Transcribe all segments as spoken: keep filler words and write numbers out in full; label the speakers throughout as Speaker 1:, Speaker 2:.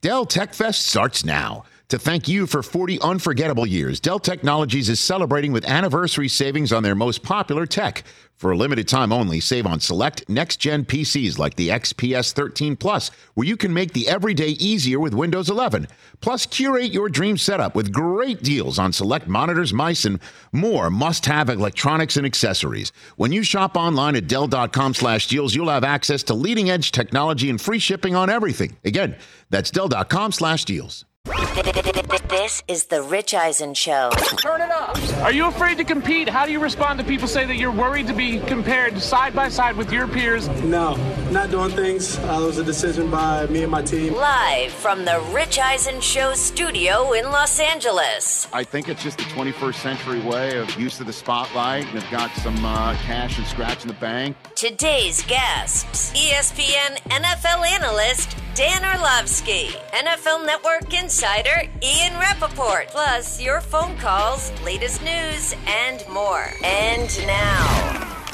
Speaker 1: Dell Tech Fest starts now. To thank you for forty unforgettable years, Dell Technologies is celebrating with anniversary savings on their most popular tech. For a limited time only, save on select next-gen P Cs like the X P S thirteen Plus, where you can make the everyday easier with Windows eleven. Plus, curate your dream setup with great deals on select monitors, mice, and more must-have electronics and accessories. When you shop online at Dell.com slash deals, you'll have access to leading-edge technology and free shipping on everything. Again, that's Dell.com slash deals.
Speaker 2: This is the Rich Eisen Show.
Speaker 3: Turn it up.
Speaker 4: Are you afraid to compete? How do you respond to people say that you're worried to be compared side by side with your peers?
Speaker 5: No, not doing things. Uh, it was a decision by me and my team.
Speaker 2: Live from the Rich Eisen Show studio in Los Angeles.
Speaker 1: I think it's just the twenty-first century way of use of the spotlight, and have got some uh, cash and scratch in the bank.
Speaker 2: Today's guests, E S P N N F L analyst Dan Orlovsky, N F L Network insider Ian Rappaport, plus your phone calls, latest news, and more. And now,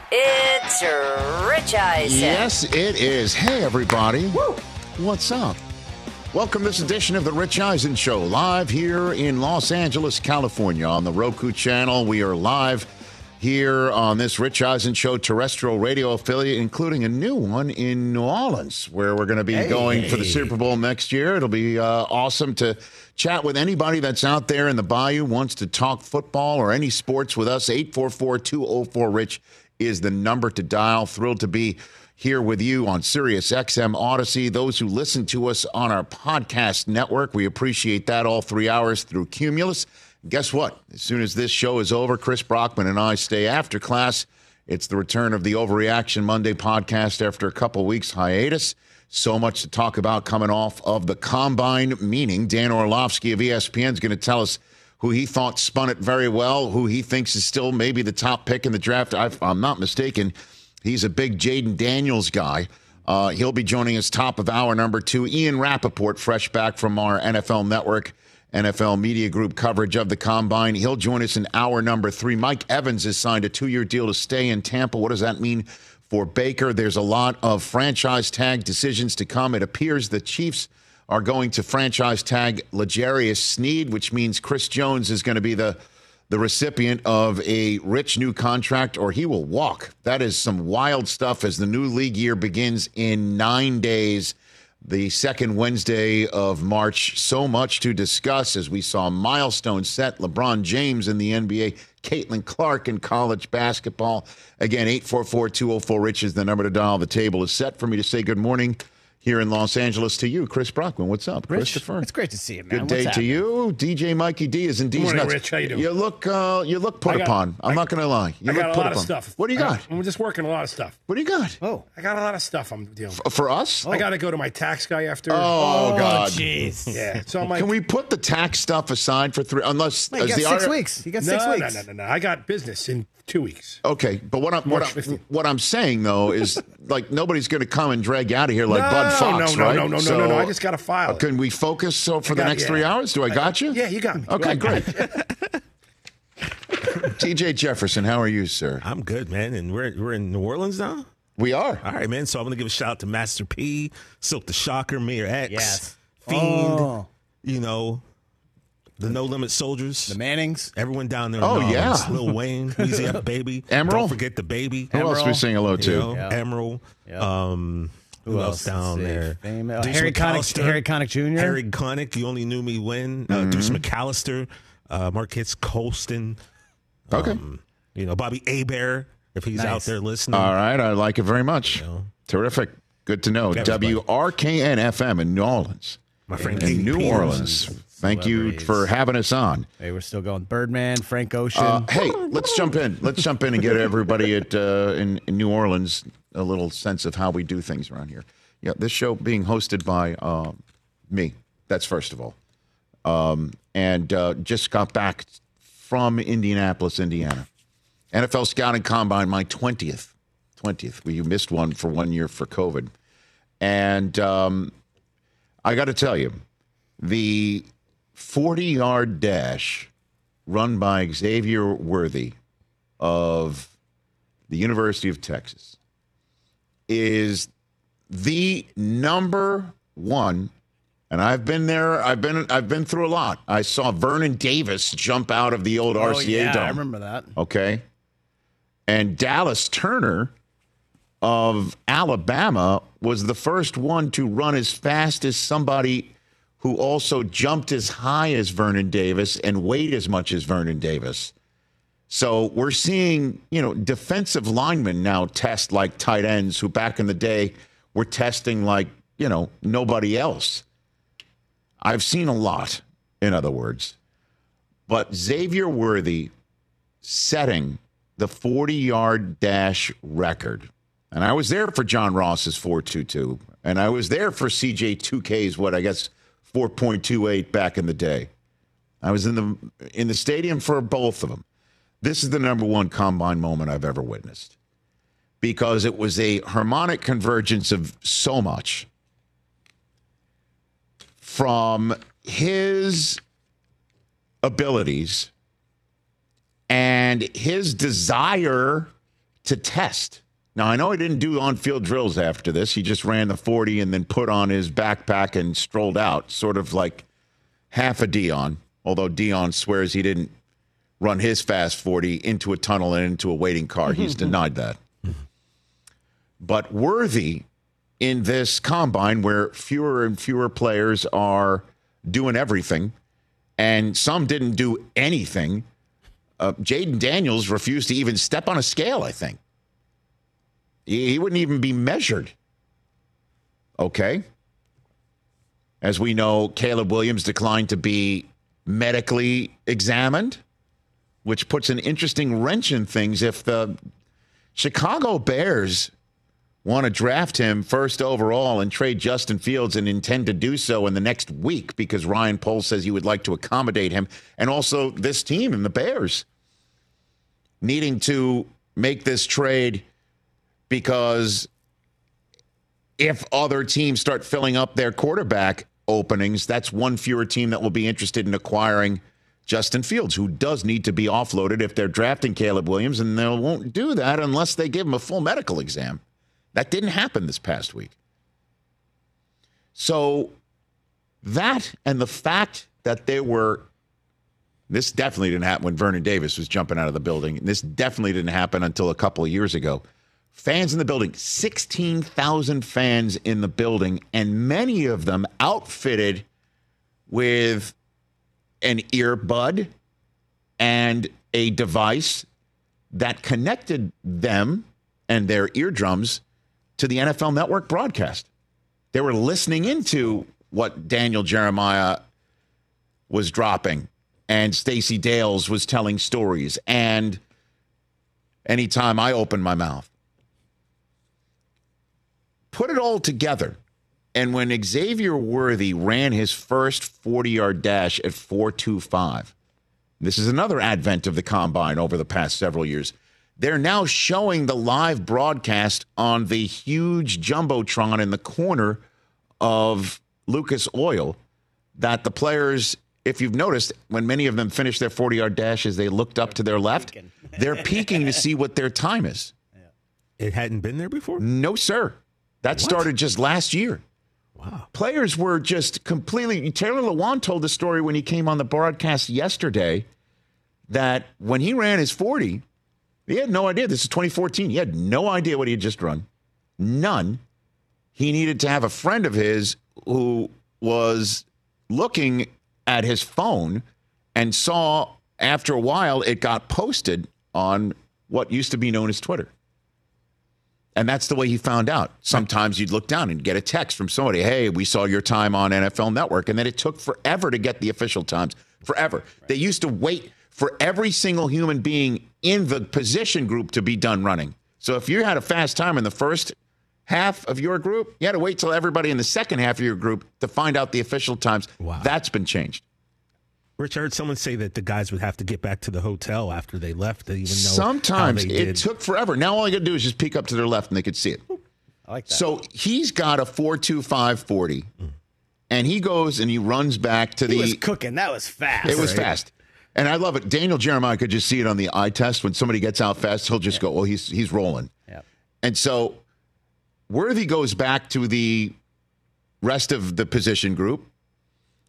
Speaker 2: it's Rich Eisen.
Speaker 1: Yes, it is. Hey, everybody. Woo. What's up? Welcome to this edition of the Rich Eisen Show, live here in Los Angeles, California, on the Roku channel. We are live here on this Rich Eisen Show terrestrial radio affiliate, including a new one in New Orleans, where we're going to be hey, going hey. for the Super Bowl next year. It'll be uh, awesome to chat with anybody that's out there in the Bayou, wants to talk football or any sports with us. eight four four, two oh four, RICH is the number to dial. Thrilled to be here with you on Sirius X M Odyssey. Those who listen to us on our podcast network, we appreciate that all three hours through Cumulus. Guess what? As soon as this show is over, Chris Brockman and I stay after class. It's the return of the Overreaction Monday podcast after a couple weeks hiatus. So much to talk about coming off of the Combine, meaning Dan Orlovsky of E S P N is going to tell us who he thought spun it very well, who he thinks is still maybe the top pick in the draft. If I'm not mistaken, he's a big Jaden Daniels guy. Uh, he'll be joining us top of hour number two. Ian Rappaport, fresh back from our N F L Network N F L Media Group coverage of the Combine. He'll join us in hour number three. Mike Evans has signed a two-year deal to stay in Tampa. What does that mean for Baker? There's a lot of franchise tag decisions to come. It appears the Chiefs are going to franchise tag L'Jarius Sneed, which means Chris Jones is going to be the, the recipient of a rich new contract, or he will walk. That is some wild stuff as the new league year begins in nine days. The second Wednesday of March, so much to discuss as we saw milestones set. LeBron James in the N B A, Caitlin Clark in college basketball. Again, eight four four, two oh four, RICH is the number to dial. The table is set for me to say good morning here in Los Angeles to you, Chris Brockman. What's up,
Speaker 6: Rich,
Speaker 1: Christopher?
Speaker 6: It's great to see you, man.
Speaker 1: Good day
Speaker 6: What's
Speaker 1: to
Speaker 6: happening?
Speaker 1: you. D J Mikey D is indeed
Speaker 3: Morning,
Speaker 1: nuts.
Speaker 3: Rich. How you doing?
Speaker 1: You look, uh, you look put
Speaker 3: I got-
Speaker 1: upon. I'm
Speaker 3: I-
Speaker 1: not going to lie. You
Speaker 3: I
Speaker 1: look
Speaker 3: got a
Speaker 1: put
Speaker 3: lot of
Speaker 1: upon.
Speaker 3: stuff.
Speaker 1: What do you got?
Speaker 3: I, I'm just working a lot of stuff.
Speaker 1: What do you got?
Speaker 6: Oh,
Speaker 3: I got a lot of stuff I'm dealing with.
Speaker 1: F- For us?
Speaker 3: I got to go to my tax guy after.
Speaker 1: Oh, God.
Speaker 6: jeez.
Speaker 3: Yeah. So I'm like,
Speaker 1: Can we put the tax stuff aside for three? Unless
Speaker 6: Wait, you
Speaker 1: as
Speaker 6: got
Speaker 1: the
Speaker 6: six
Speaker 1: art-
Speaker 6: weeks. You got
Speaker 3: no,
Speaker 6: six
Speaker 3: no,
Speaker 6: weeks.
Speaker 3: no, no, no. I got business in two weeks.
Speaker 1: Okay, but what I'm what,
Speaker 3: March
Speaker 1: I'm
Speaker 3: fifteenth.
Speaker 1: what I'm saying though is like nobody's going to come and drag you out of here like
Speaker 3: no,
Speaker 1: Bud Fox,
Speaker 3: no, no,
Speaker 1: right?
Speaker 3: no, no,
Speaker 1: So,
Speaker 3: no, no, no. I just got to file.
Speaker 1: uh, Can we focus so for
Speaker 3: I
Speaker 1: the
Speaker 3: got-
Speaker 1: next
Speaker 3: yeah.
Speaker 1: three hours? Do I got you?
Speaker 3: Yeah, you got me.
Speaker 1: Okay,
Speaker 3: I got
Speaker 1: great. T J Jefferson, how are you, sir?
Speaker 7: I'm good, man. And we're we're in New Orleans now?
Speaker 1: We are.
Speaker 7: All right, man. So I'm going to give a shout out to Master P, Silk the Shocker, Mayor X,
Speaker 6: Yes.
Speaker 7: Fiend,
Speaker 6: Oh.
Speaker 7: you know, the No Limit Soldiers.
Speaker 6: The Mannings.
Speaker 7: Everyone down there in
Speaker 1: Oh,
Speaker 7: New Orleans.
Speaker 1: yeah.
Speaker 7: Lil Wayne, Weezy F Baby.
Speaker 1: Emerald?
Speaker 7: Don't forget the baby.
Speaker 1: Who else we
Speaker 6: Emerald.
Speaker 1: saying hello
Speaker 7: You
Speaker 1: to?
Speaker 7: know,
Speaker 6: Yeah.
Speaker 7: Emerald.
Speaker 6: Yep.
Speaker 7: Um, who, else down
Speaker 6: Let's see.
Speaker 7: there?
Speaker 6: Fame- uh,
Speaker 7: Deuce
Speaker 6: Harry Connick,
Speaker 7: McAllister.
Speaker 6: Harry Connick Junior
Speaker 7: Harry Connick, You Only Knew Me When. Uh,
Speaker 1: Mm-hmm.
Speaker 7: Deuce McAllister. Uh, Marquez Colston.
Speaker 1: Okay.
Speaker 7: Um, you know, Bobby Abear, if he's
Speaker 6: Nice.
Speaker 7: out there listening.
Speaker 1: All right, I like it very much.
Speaker 7: You know.
Speaker 1: Terrific. Good to know.
Speaker 7: Everybody.
Speaker 1: W R K N F M in New Orleans.
Speaker 7: My friend
Speaker 1: In
Speaker 7: Katie
Speaker 1: New
Speaker 7: Peters.
Speaker 1: Orleans. Thank you
Speaker 6: Celebrities.
Speaker 1: for having us on.
Speaker 6: Hey, we're still going. Birdman, Frank Ocean.
Speaker 1: Uh, hey, let's jump in. Let's jump in and get everybody at uh, in, in New Orleans a little sense of how we do things around here. Yeah, this show being hosted by uh, me. That's first of all. Um, and uh, just got back from Indianapolis, Indiana. N F L Scouting Combine, my twentieth. twentieth. We missed one for one year for COVID. And um, I got to tell you, the forty-yard dash run by Xavier Worthy of the University of Texas is the number one And I've been there. I've been I've been through a lot. I saw Vernon Davis jump out of the old
Speaker 6: Oh,
Speaker 1: R C A
Speaker 6: yeah,
Speaker 1: Dome.
Speaker 6: I remember that.
Speaker 1: Okay. And Dallas Turner of Alabama was the first one to run as fast as somebody who also jumped as high as Vernon Davis and weighed as much as Vernon Davis. So we're seeing, you know, defensive linemen now test like tight ends who back in the day were testing like, you know, nobody else. I've seen a lot, in other words. But Xavier Worthy setting the forty-yard dash record. And I was there for John Ross's four two two. And I was there for C J two K's, what, I guess, four point two eight back in the day. I was in the in the stadium for both of them. This is the number one combine moment I've ever witnessed because it was a harmonic convergence of so much from his abilities and his desire to test. Now, I know he didn't do on-field drills after this. He just ran the forty and then put on his backpack and strolled out, sort of like half a Dion, although Dion swears he didn't run his fast forty into a tunnel and into a waiting car. He's denied that. But Worthy, in this combine where fewer and fewer players are doing everything, and some didn't do anything, uh, Jaden Daniels refused to even step on a scale, I think. He, he wouldn't even be measured. Okay? As we know, Caleb Williams declined to be medically examined, which puts an interesting wrench in things. If the Chicago Bears want to draft him first overall and trade Justin Fields and intend to do so in the next week because Ryan Poles says he would like to accommodate him, and also this team and the Bears needing to make this trade because if other teams start filling up their quarterback openings, that's one fewer team that will be interested in acquiring Justin Fields, who does need to be offloaded if they're drafting Caleb Williams, and they won't do that unless they give him a full medical exam. That didn't happen this past week. So that and the fact that there were, this definitely didn't happen when Vernon Davis was jumping out of the building. This definitely didn't happen until a couple of years ago. Fans in the building, sixteen thousand fans in the building, and many of them outfitted with an earbud and a device that connected them and their eardrums to the N F L Network broadcast. They were listening into what Daniel Jeremiah was dropping, and Stacey Dales was telling stories, and anytime I opened my mouth. Put it all together. And when Xavier Worthy ran his first forty-yard dash at four two five, this is another advent of the combine over the past several years. They're now showing the live broadcast on the huge Jumbotron in the corner of Lucas Oil that the players, if you've noticed, when many of them finished their forty-yard dashes, they looked up to their left. They're peeking to see what their time is.
Speaker 7: It hadn't been there before?
Speaker 1: No, sir. That
Speaker 7: What?
Speaker 1: started just last year.
Speaker 7: Wow.
Speaker 1: Players were just completely. Taylor Lewan told the story when he came on the broadcast yesterday that when he ran his forty, he had no idea. This is twenty fourteen. He had no idea what he had just run. None. He needed to have a friend of his who was looking at his phone and saw after a while it got posted on what used to be known as Twitter. And that's the way he found out. Sometimes you'd look down and get a text from somebody, hey, we saw your time on N F L Network. And then it took forever to get the official times. Forever. Right. They used to wait for every single human being in the position group to be done running. So if you had a fast time in the first half of your group, you had to wait till everybody in the second half of your group to find out the official times.
Speaker 7: Wow.
Speaker 1: That's been changed.
Speaker 7: Rich, I heard someone say that the guys would have to get back to the hotel after they left to even know
Speaker 1: Sometimes
Speaker 7: how they
Speaker 1: it
Speaker 7: did.
Speaker 1: took forever. Now all you got to do is just peek up to their left and they could see it.
Speaker 6: I like that.
Speaker 1: So he's got a four two five forty, mm. and he goes and he runs back to
Speaker 6: he
Speaker 1: the.
Speaker 6: was cooking. That was fast.
Speaker 1: It was
Speaker 6: right?
Speaker 1: fast. And I love it. Daniel Jeremiah could just see it on the eye test. When somebody gets out fast, he'll just yeah. go, oh, he's he's rolling.
Speaker 6: Yeah.
Speaker 1: And so Worthy goes back to the rest of the position group,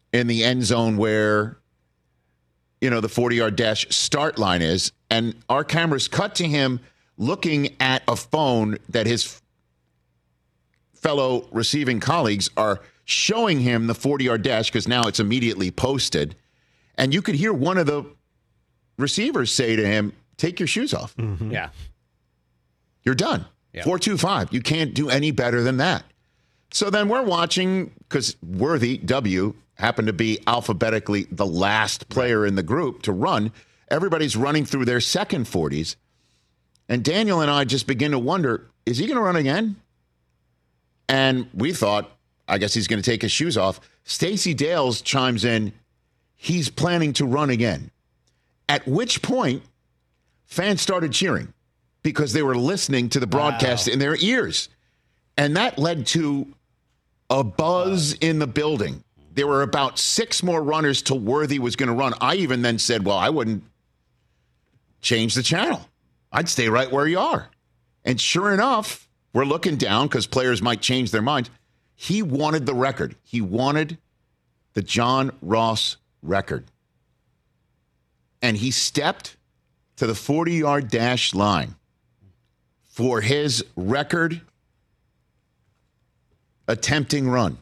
Speaker 1: in the end zone where, you know, the forty-yard dash start line is. And our cameras cut to him looking at a phone that his fellow receiving colleagues are showing him the forty-yard dash because now it's immediately posted. And you could hear one of the receivers say to him, take your shoes off.
Speaker 6: Mm-hmm. Yeah.
Speaker 1: You're done. Yep. four two five. You can't do any better than that. So then we're watching, because Worthy, W, happened to be alphabetically the last player in the group to run. Everybody's running through their second forties. And Daniel and I just begin to wonder, is he going to run again? And we thought, I guess he's going to take his shoes off. Stacey Dales chimes in, he's planning to run again. At which point, fans started cheering because they were listening to the broadcast wow. in their ears. And that led to a buzz in the building. There were about six more runners till Worthy was going to run. I even then said, well, I wouldn't change the channel. I'd stay right where you are. And sure enough, we're looking down because players might change their minds. He wanted the record. He wanted the John Ross record. And he stepped to the forty-yard dash line for his record attempting run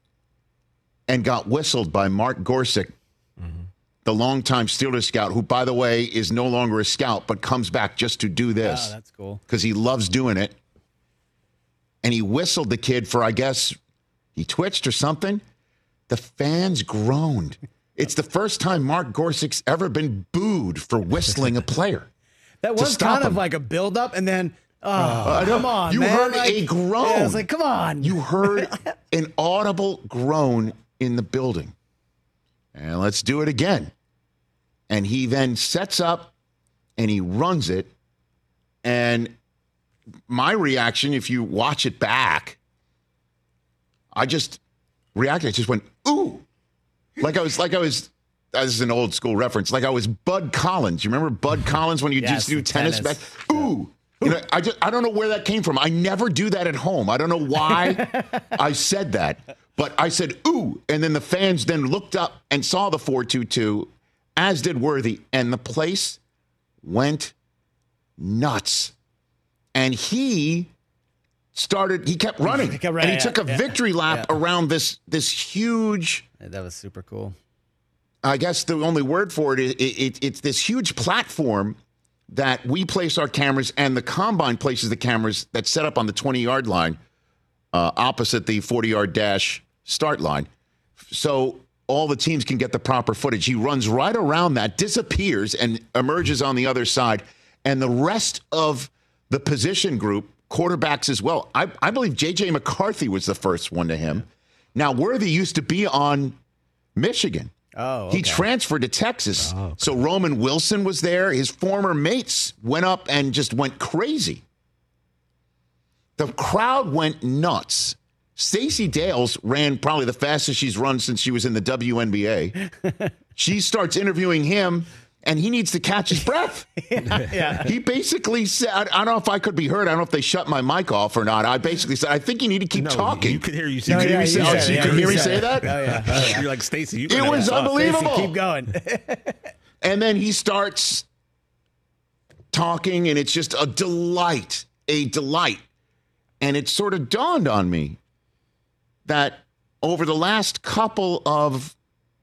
Speaker 1: and got whistled by Mark Gorsick, mm-hmm. the longtime Steelers scout, who, by the way, is no longer a scout, but comes back just to do this.
Speaker 6: Oh, that's cool.
Speaker 1: Because he loves doing it. And he whistled the kid for, I guess, he twitched or something. The fans groaned. It's the first time Mark Gorsick's ever been booed for whistling a player.
Speaker 6: That was kind of
Speaker 1: him.
Speaker 6: like a build-up, and then, oh, uh, come on,
Speaker 1: You
Speaker 6: man.
Speaker 1: heard
Speaker 6: like,
Speaker 1: a groan.
Speaker 6: Yeah, I was like, come on.
Speaker 1: You heard an audible groan in the building. And let's do it again. And he then sets up, and he runs it. And my reaction, if you watch it back, I just reacted. I just went, ooh. Like I was, like I was, this is an old school reference, like I was Bud Collins. You remember Bud Collins when you
Speaker 6: yes,
Speaker 1: just do tennis,
Speaker 6: tennis
Speaker 1: back? Ooh. You know, I just, I don't know where that came from. I never do that at home. I don't know why I said that. But I said, ooh. And then the fans then looked up and saw the four two two, as did Worthy. And the place went nuts. And he started, he kept running. He kept running and he took a yeah. victory lap yeah. around this this huge.
Speaker 6: That was super cool.
Speaker 1: I guess the only word for it is it, it, it's this huge platform that we place our cameras, and the combine places the cameras that set up on the twenty-yard line uh, opposite the forty-yard dash start line. So all the teams can get the proper footage. He runs right around that, disappears, and emerges on the other side. And the rest of the position group, quarterbacks as well. I, I believe J J McCarthy was the first one to him. Now, Worthy used to be on Michigan.
Speaker 6: Oh, okay.
Speaker 1: He transferred to Texas.
Speaker 7: Oh, okay.
Speaker 1: So Roman Wilson was there. His former mates went up and just went crazy. The crowd went nuts. Stacey Dales ran probably the fastest she's run since she was in the W N B A. She starts interviewing him, and he needs to catch his breath.
Speaker 6: yeah, yeah.
Speaker 1: He basically said, I, I don't know if I could be heard. I don't know if they shut my mic off or not. I basically said, I think you need to keep
Speaker 7: no,
Speaker 1: talking.
Speaker 7: You could hear you say,
Speaker 1: you
Speaker 7: no,
Speaker 1: could
Speaker 7: yeah,
Speaker 1: hear me say,
Speaker 7: you
Speaker 1: oh,
Speaker 7: said,
Speaker 1: so you
Speaker 7: yeah,
Speaker 1: could
Speaker 7: you
Speaker 1: hear me
Speaker 7: said
Speaker 1: say
Speaker 7: it.
Speaker 1: that?
Speaker 6: Oh, yeah. Oh, yeah.
Speaker 7: You're like, Stacey, you
Speaker 1: It was
Speaker 7: that.
Speaker 1: unbelievable.
Speaker 6: Stacey, keep going.
Speaker 1: And then he starts talking, and it's just a delight, a delight. And it sort of dawned on me that over the last couple of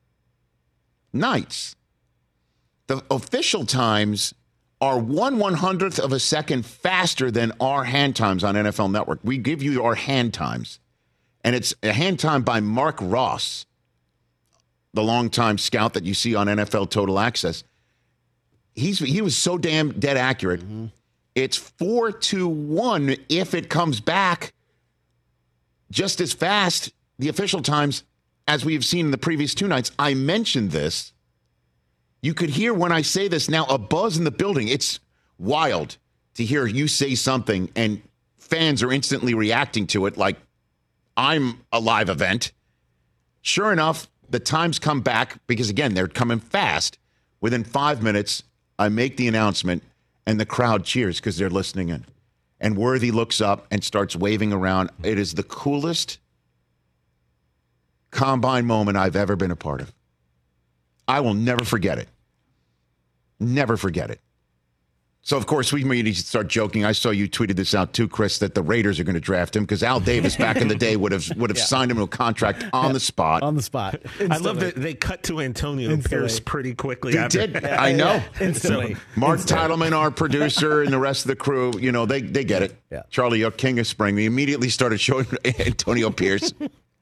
Speaker 1: nights, the official times are one one hundredth of a second faster than our hand times on N F L Network. We give you our hand times, and it's a hand time by Mark Ross, the longtime scout that you see on N F L Total Access. He's he was so damn dead accurate. Mm-hmm. It's four to one if it comes back just as fast, the official times, as we've seen in the previous two nights. I mentioned this. You could hear when I say this now a buzz in the building. It's wild to hear you say something and fans are instantly reacting to it like I'm a live event. Sure enough, the times come back because, again, they're coming fast. Within five minutes, I make the announcement, and the crowd cheers because they're listening in. And Worthy looks up and starts waving around. It is the coolest combine moment I've ever been a part of. I will never forget it. Never forget it. So, of course, we immediately start joking. I saw you tweeted this out too, Chris, that the Raiders are going to draft him because Al Davis back in the day would have would have yeah. signed him to a contract on yeah. the spot.
Speaker 6: On the spot. Instantly.
Speaker 7: I love that they cut to Antonio
Speaker 6: Instantly.
Speaker 7: Pierce pretty quickly.
Speaker 1: They
Speaker 7: after.
Speaker 1: did. Yeah, I know.
Speaker 6: Yeah. Instantly.
Speaker 1: So, Mark
Speaker 6: Instantly.
Speaker 1: Titleman, our producer, and the rest of the crew, you know, they, they get it.
Speaker 6: Yeah.
Speaker 1: Charlie, your king of spring. We immediately started showing Antonio Pierce.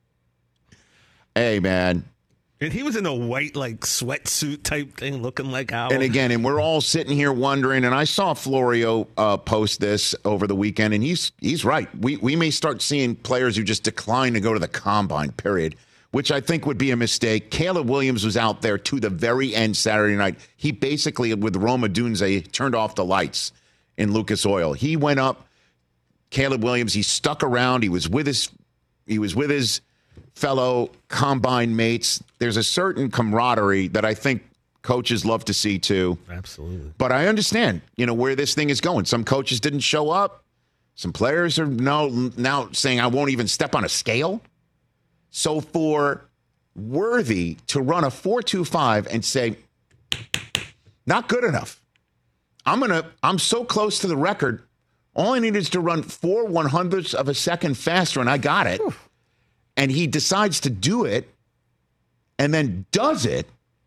Speaker 1: Hey, man.
Speaker 7: And he was in a white, like, sweatsuit type thing, looking like Al.
Speaker 1: And again, and we're all sitting here wondering, and I saw Florio uh, post this over the weekend, and he's he's right. We we may start seeing players who just decline to go to the combine, period, which I think would be a mistake. Caleb Williams was out there to the very end Saturday night. He basically, with Rome Odunze, turned off the lights in Lucas Oil. He went up, Caleb Williams, he stuck around. He was with his, he was with his fellow combine mates. There's a certain camaraderie that I think coaches love to see too.
Speaker 7: Absolutely.
Speaker 1: But I understand, you know, where this thing is going. Some coaches didn't show up. Some players are now, now saying I won't even step on a scale. So for Worthy to run a four two five and say, not good enough. I'm going to, I'm so close to the record. All I need is to run four one hundredths of a second faster, and I got it. Whew. And he decides to do it and then does it.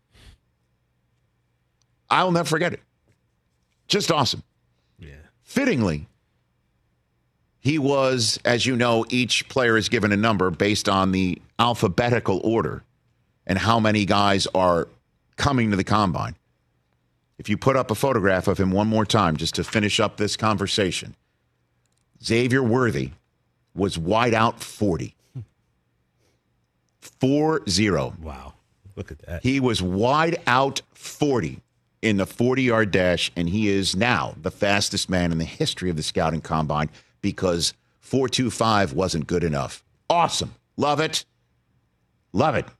Speaker 1: I'll never forget it. Just awesome.
Speaker 7: Yeah.
Speaker 1: Fittingly, he was, as you know, each player is given a number based on the alphabetical order and how many guys are coming to the combine. If you put up a photograph of him one more time, just to finish up this conversation, Xavier Worthy was wide out forty. four zero.
Speaker 7: Wow. Look at that.
Speaker 1: He was wide out forty in the forty-yard dash, and he is now the fastest man in the history of the scouting combine because four two five wasn't good enough. Awesome. Love it. Love it.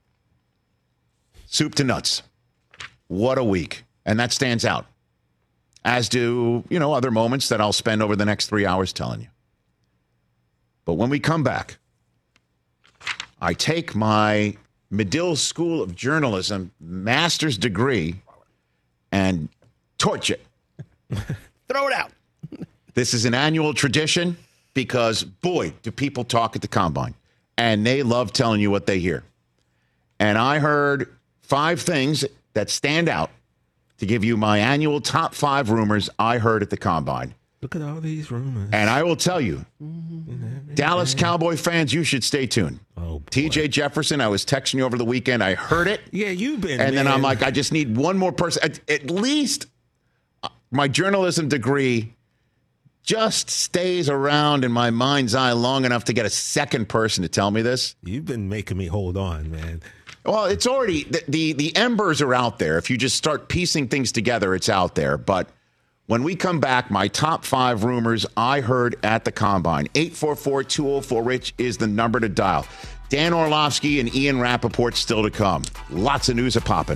Speaker 1: Soup to nuts. What a week. And that stands out. As do, you know, other moments that I'll spend over the next three hours telling you. But when we come back, I take my Medill School of Journalism master's degree and torch it.
Speaker 6: Throw it out.
Speaker 1: This is an annual tradition because, boy, do people talk at the combine. And they love telling you what they hear. And I heard five things that stand out to give you my annual top five rumors I heard at the combine.
Speaker 7: Look at all these rumors.
Speaker 1: And I will tell you, mm-hmm. Dallas Cowboy fans, you should stay tuned.
Speaker 7: Oh,
Speaker 1: T J Jefferson, I was texting you over the weekend. I heard it.
Speaker 7: Yeah, you've been.
Speaker 1: And
Speaker 7: man.
Speaker 1: then I'm like, I just need one more person. At, at least my journalism degree just stays around in my mind's eye long enough to get a second person to tell me this.
Speaker 7: You've been making me hold on, man.
Speaker 1: Well, it's already, the, the, the embers are out there. If you just start piecing things together, it's out there. But when we come back, my top five rumors I heard at the combine. eight four four, two oh four, RICH is the number to dial. Dan Orlovsky and Ian Rappaport still to come. Lots of news are popping.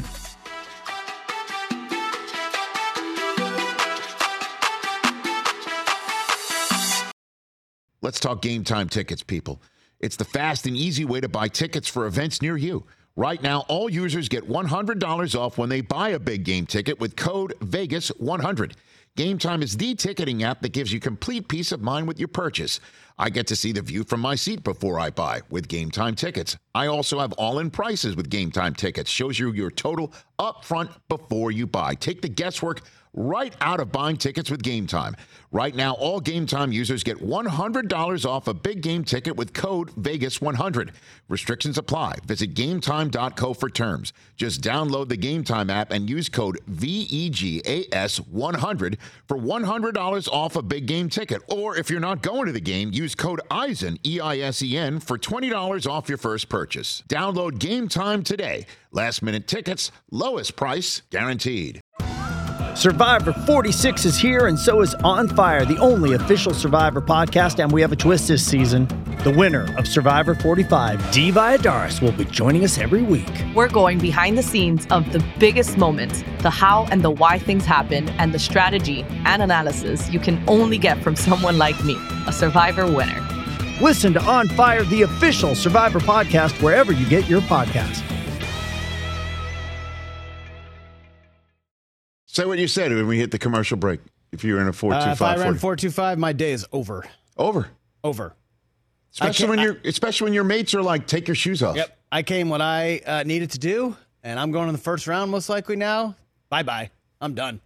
Speaker 1: Let's talk Game Time tickets, people. It's the fast and easy way to buy tickets for events near you. Right now, all users get one hundred dollars off when they buy a big game ticket with code Vegas one hundred. Game Time is the ticketing app that gives you complete peace of mind with your purchase. I get to see the view from my seat before I buy with Game Time tickets. I also have all-in prices with Game Time tickets. Shows you your total up front before you buy. Take the guesswork right out of buying tickets with Game Time. Right now, all Game Time users get one hundred dollars off a big game ticket with code Vegas one hundred. Restrictions apply. Visit game time dot co for terms. Just download the Game Time app and use code V E G A S one hundred for one hundred dollars off a big game ticket. Or if you're not going to the game, use code EISEN, E I S E N, for twenty dollars off your first purchase. Download Game Time today. Last minute tickets, lowest price guaranteed.
Speaker 8: Survivor forty-six is here, and so is On Fire, the only official Survivor podcast, and we have a twist this season. The winner of Survivor forty-five, Dee Valladares, will be joining us every week.
Speaker 9: We're going behind the scenes of the biggest moments, the how and the why things happen, and the strategy and analysis you can only get from someone like me, a Survivor winner.
Speaker 8: Listen to On Fire, the official Survivor podcast, wherever you get your podcasts.
Speaker 1: Say what you said when we hit the commercial break. If you're in a four two five,
Speaker 6: uh, if I ran four two five, my day is over.
Speaker 1: Over,
Speaker 6: over.
Speaker 1: Especially when you're, especially when your mates are like, "Take your shoes off."
Speaker 6: Yep, I came what I uh, needed to do, and I'm going in the first round most likely now. Bye bye. I'm done.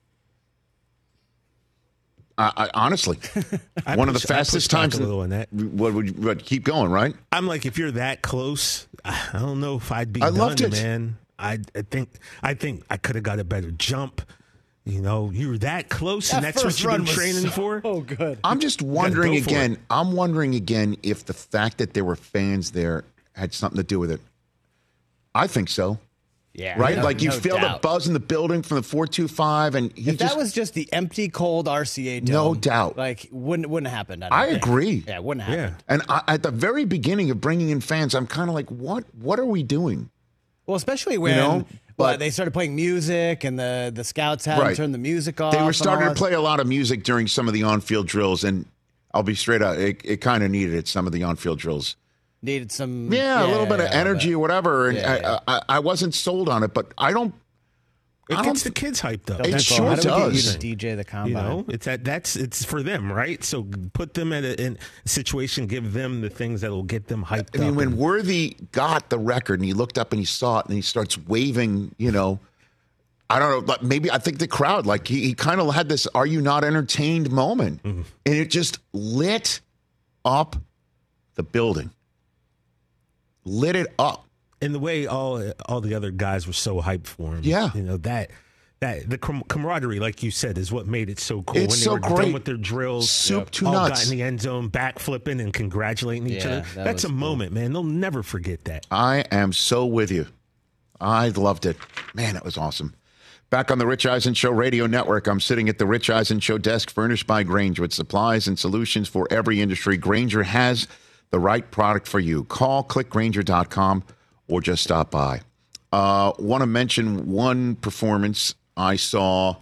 Speaker 1: I, I, honestly,
Speaker 7: I
Speaker 1: one of the
Speaker 7: push- I
Speaker 1: fastest
Speaker 7: push back
Speaker 1: times.
Speaker 7: a little on that.
Speaker 1: What would you what, keep going? Right?
Speaker 7: I'm like, if you're that close, I don't know if I'd be
Speaker 1: I
Speaker 7: done,
Speaker 1: loved it.
Speaker 7: man. I, I think I think I could have got a better jump. You know, you were that close,
Speaker 6: That
Speaker 7: and that's what
Speaker 6: first
Speaker 7: you've been
Speaker 6: run was
Speaker 7: training for.
Speaker 6: Oh, good.
Speaker 1: I'm just wondering
Speaker 7: go for
Speaker 1: again.
Speaker 7: it.
Speaker 1: I'm wondering again if the fact that there were fans there had something to do with it. I think so.
Speaker 6: Yeah,
Speaker 1: Right?
Speaker 6: no-
Speaker 1: like you
Speaker 6: no
Speaker 1: feel
Speaker 6: doubt.
Speaker 1: the buzz in the building from the four two five, and he
Speaker 6: If
Speaker 1: just.
Speaker 6: that was just the empty, cold R C A dome,
Speaker 1: No doubt.
Speaker 6: like wouldn't wouldn't have happened. I, don't
Speaker 1: I
Speaker 6: think.
Speaker 1: agree.
Speaker 6: Yeah, it wouldn't have
Speaker 7: Yeah.
Speaker 6: happened.
Speaker 1: And I, at the very beginning of bringing in fans, I'm kind of like, what? What are we doing?
Speaker 6: Well, especially when
Speaker 1: know,
Speaker 6: well,
Speaker 1: but-
Speaker 6: they started playing music and the the scouts had
Speaker 1: Right.
Speaker 6: to turn the music off.
Speaker 1: They were
Speaker 6: and
Speaker 1: starting
Speaker 6: all
Speaker 1: to
Speaker 6: that.
Speaker 1: play a lot of music during some of the on-field drills, and I'll be straight up, it, it kind of needed it. Some of the on-field drills.
Speaker 6: Needed some,
Speaker 1: Yeah, a little bit of
Speaker 6: yeah,
Speaker 1: energy or whatever, and
Speaker 6: Yeah, yeah.
Speaker 1: I, I, I wasn't sold on it, but I don't.
Speaker 7: It
Speaker 1: I
Speaker 7: gets
Speaker 1: don't
Speaker 7: the kids hyped up.
Speaker 1: It
Speaker 6: That's
Speaker 1: sure
Speaker 6: all. How do we get
Speaker 1: does.
Speaker 6: you to D J the combine?
Speaker 7: You know, it's that that's it's for them, right? So put them in a, in a situation, give them the things that will get them hyped
Speaker 1: I mean,
Speaker 7: up.
Speaker 1: when
Speaker 7: and-
Speaker 1: Worthy got the record and he looked up and he saw it and he starts waving, you know, I don't know, but maybe I think the crowd, like he, he kind of had this "Are you not entertained?" moment,
Speaker 7: Mm-hmm.
Speaker 1: and it just lit up the building, lit it up.
Speaker 7: and the way all all the other guys were so hyped for him,
Speaker 1: Yeah.
Speaker 7: you know that that the com- camaraderie, like you said, is what made it so cool.
Speaker 1: It's
Speaker 7: when they
Speaker 1: so
Speaker 7: were
Speaker 1: great.
Speaker 7: done with their drills,
Speaker 1: Soup to
Speaker 7: all
Speaker 1: nuts.
Speaker 7: got in the end zone, back flipping and congratulating each
Speaker 6: Yeah,
Speaker 7: other.
Speaker 6: that
Speaker 7: That's a
Speaker 6: was cool.
Speaker 7: moment, man. They'll never forget that.
Speaker 1: I am so with you. I loved it. Man, that was awesome. Back on the Rich Eisen Show Radio Network, I'm sitting at the Rich Eisen Show desk furnished by Grainger with supplies and solutions for every industry. Grainger has the right product for you. Call click grainger dot com or just stop by. Uh, want to mention one performance I saw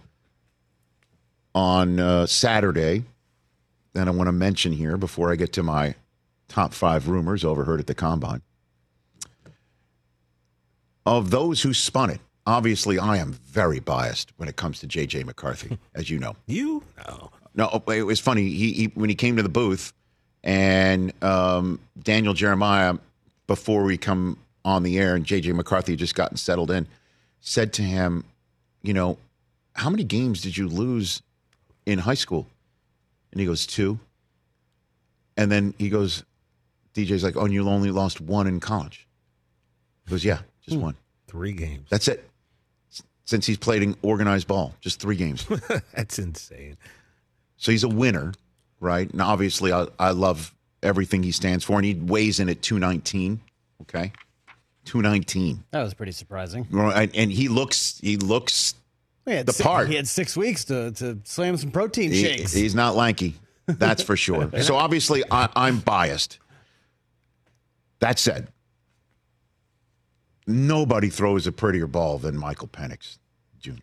Speaker 1: on uh, Saturday that I want to mention here before I get to my top five rumors overheard at the Combine. Of those who spun it, obviously I am very biased when it comes to J J McCarthy, as you know.
Speaker 7: You? No.
Speaker 1: No, it was funny. He, he when he came to the booth, and um, Daniel Jeremiah, before we come on the air, and J J McCarthy had just gotten settled in, said to him, you know, how many games did you lose in high school? And he goes, two. And then he goes, D J's like, oh, and you only lost one in college. He goes, yeah, just one.
Speaker 7: Three games.
Speaker 1: That's it. Since he's played in organized ball, just three games.
Speaker 7: That's insane.
Speaker 1: So he's a winner, right? And obviously, I, I love everything he stands for. And he weighs in at two nineteen. Okay, two nineteen.
Speaker 6: That was pretty surprising.
Speaker 1: Right, and he looks, he looks
Speaker 6: He had
Speaker 1: the
Speaker 6: si-
Speaker 1: part.
Speaker 6: He had six weeks to, to slam some protein
Speaker 1: He-
Speaker 6: shakes.
Speaker 1: he's not lanky, that's for sure. So obviously, I, I'm biased. That said, nobody throws a prettier ball than Michael Penix Junior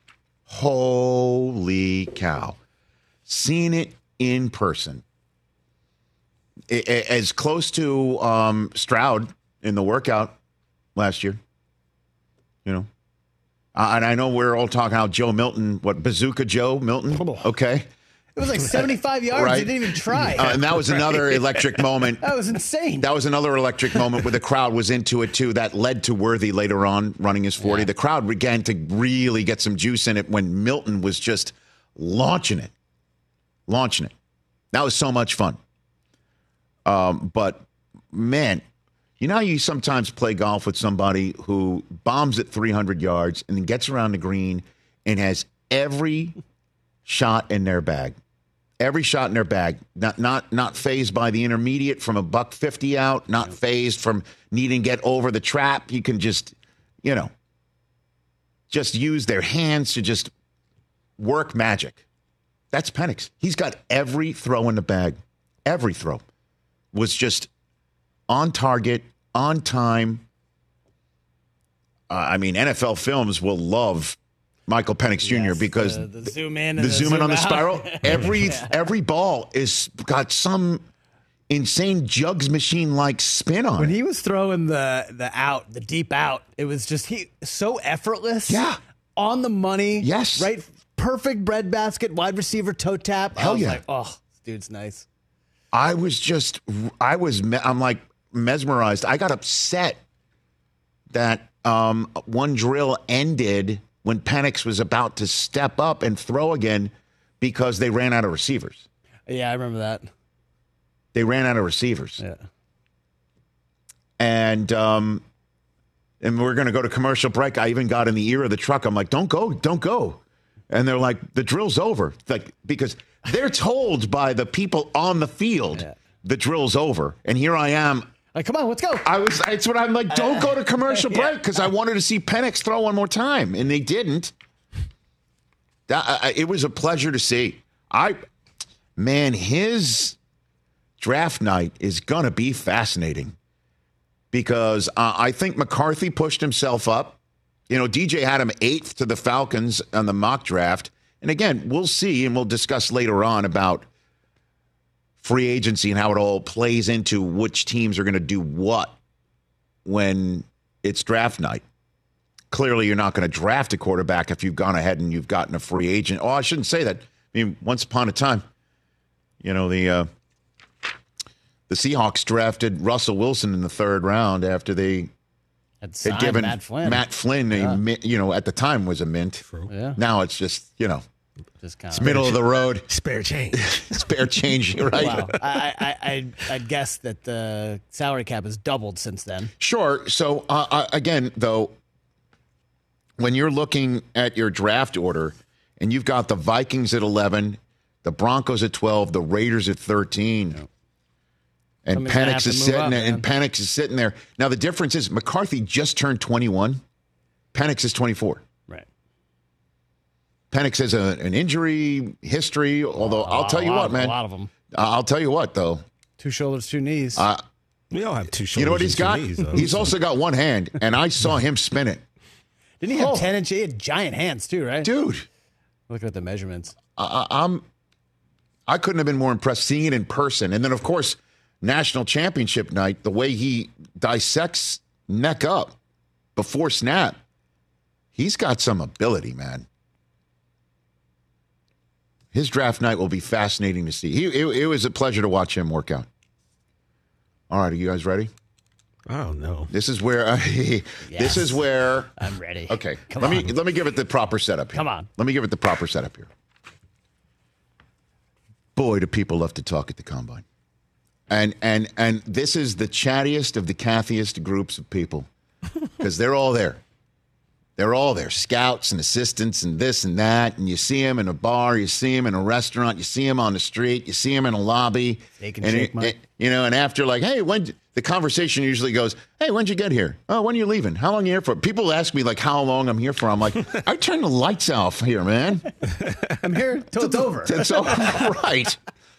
Speaker 1: Holy cow. Seen it in person. I- I- as close to um, Stroud in the workout last year. You know? Uh, and I know we're all talking how Joe Milton, what, Bazooka Joe Milton? Okay.
Speaker 6: It was like seventy-five yards.
Speaker 1: Right.
Speaker 6: He didn't even try.
Speaker 1: Uh, and that was another electric moment.
Speaker 6: That was insane.
Speaker 1: That was another electric moment where the crowd was into it too. That led to Worthy later on running his forty.
Speaker 6: Yeah.
Speaker 1: The crowd began to really get some juice in it when Milton was just launching it, launching it. That was so much fun. Um, but man, you know how you sometimes play golf with somebody who bombs at three hundred yards and then gets around the green and has every shot in their bag. Every shot in their bag, not not not phased by the intermediate from a buck fifty out, not phased from needing to get over the trap. You can just, you know, just use their hands to just work magic. That's Penix. He's got every throw in the bag. Every throw was just on target, on time. Uh, I mean, N F L Films will love Michael Penix Junior
Speaker 6: Yes,
Speaker 1: because
Speaker 6: the, the zoom in, and
Speaker 1: the, zoom in on the
Speaker 6: out.
Speaker 1: spiral. Every
Speaker 6: Yeah.
Speaker 1: every ball is got some insane jugs machine like spin on
Speaker 6: When
Speaker 1: it.
Speaker 6: he was throwing the the out, the deep out, it was just he so effortless.
Speaker 1: Yeah.
Speaker 6: On the money.
Speaker 1: Yes.
Speaker 6: Right. Perfect breadbasket, wide receiver, toe tap.
Speaker 1: Hell
Speaker 6: I was
Speaker 1: yeah.
Speaker 6: like, oh, this dude's nice.
Speaker 1: I was just, I was, me- I'm like mesmerized. I got upset that um, one drill ended when Penix was about to step up and throw again because they ran out of receivers.
Speaker 6: Yeah, I remember that.
Speaker 1: They ran out of receivers.
Speaker 6: Yeah.
Speaker 1: And um, and we're going to go to commercial break. I even got in the ear of the truck. I'm like, don't go, don't go. And they're like, the drill's over. Like, because they're told by the people on the field,
Speaker 6: Yeah.
Speaker 1: the drill's over. And here I am.
Speaker 6: Like, come on, let's go.
Speaker 1: I was, it's what I'm like, don't go to commercial
Speaker 6: Yeah.
Speaker 1: break because I wanted to see Penix throw one more time. And they didn't. That, I, it was a pleasure to see. I, man, his draft night is going to be fascinating because uh, I think McCarthy pushed himself up. You know, D J had him eighth to the Falcons on the mock draft. And again, we'll see and we'll discuss later on about free agency and how it all plays into which teams are going to do what when it's draft night. Clearly, you're not going to draft a quarterback if you've gone ahead and you've gotten a free agent. Oh, I shouldn't say that. I mean, once upon a time, you know, the uh, the Seahawks drafted Russell Wilson in the third round after they
Speaker 6: Had
Speaker 1: had given
Speaker 6: Matt Flynn.
Speaker 1: Matt Flynn a,
Speaker 6: Yeah.
Speaker 1: mi- you know, at the time was a mint.
Speaker 6: Yeah.
Speaker 1: Now it's just, you know,
Speaker 6: Just kind
Speaker 1: it's
Speaker 6: of.
Speaker 1: middle of the road,
Speaker 7: Spare change.
Speaker 1: spare change, right?
Speaker 6: Wow. I, I, I, I'd guess that the salary cap has doubled since then.
Speaker 1: Sure. So, uh, uh, again, though, when you're looking at your draft order and you've got the Vikings at eleven, the Broncos at twelve, the Raiders at thirteen, and
Speaker 6: Somebody's gonna have
Speaker 1: Penix
Speaker 6: to
Speaker 1: is
Speaker 6: move
Speaker 1: sitting
Speaker 6: up,
Speaker 1: there, and
Speaker 6: man.
Speaker 1: Penix is sitting there. Now, the difference is McCarthy just turned twenty-one. Penix is twenty-four.
Speaker 6: Right.
Speaker 1: Penix has a, an injury history, although I'll tell you
Speaker 6: a lot
Speaker 1: what,
Speaker 6: of-
Speaker 1: man.
Speaker 6: A lot of them.
Speaker 1: I'll tell you what, though.
Speaker 6: Two shoulders, two knees.
Speaker 1: Uh,
Speaker 7: We all have two shoulders.
Speaker 1: you know what he's
Speaker 7: and two
Speaker 1: got?
Speaker 7: knees, though.
Speaker 1: He's also got one hand, and I saw him spin it.
Speaker 6: Didn't he have
Speaker 1: oh.
Speaker 6: ten inch? He had giant hands too, right?
Speaker 1: Dude.
Speaker 6: Looking at the measurements.
Speaker 1: I, I'm, I couldn't have been more impressed seeing it in person. And then, of course, national championship night, the way he dissects neck up before snap, he's got some ability, man. His draft night will be fascinating to see. He, it, it was a pleasure to watch him work out. All right, are you guys ready?
Speaker 7: Oh, no.
Speaker 1: This is where uh, this
Speaker 6: Yes.
Speaker 1: is where.
Speaker 6: I'm ready.
Speaker 1: Okay,
Speaker 6: Come
Speaker 1: let
Speaker 6: on.
Speaker 1: me let me give it the proper setup here.
Speaker 6: Come on.
Speaker 1: Let me give it the proper setup here. Boy, do people love to talk at the combine. And and and this is the chattiest of the cathiest groups of people because they're all there. They're all there, scouts and assistants and this and that. And you see them in a bar, you see them in a restaurant, you see them on the street, you see them in a lobby.
Speaker 6: Steak and
Speaker 1: and
Speaker 6: shake,
Speaker 1: it-
Speaker 6: Mike.
Speaker 1: it- you know, and after like, hey, when the conversation usually goes, hey, when'd you get here? Oh, when are you leaving? How long are you here for? People ask me like how long I'm here for. I'm like, I turn the lights off here, man.
Speaker 6: I'm here till it's over.
Speaker 1: It's all right.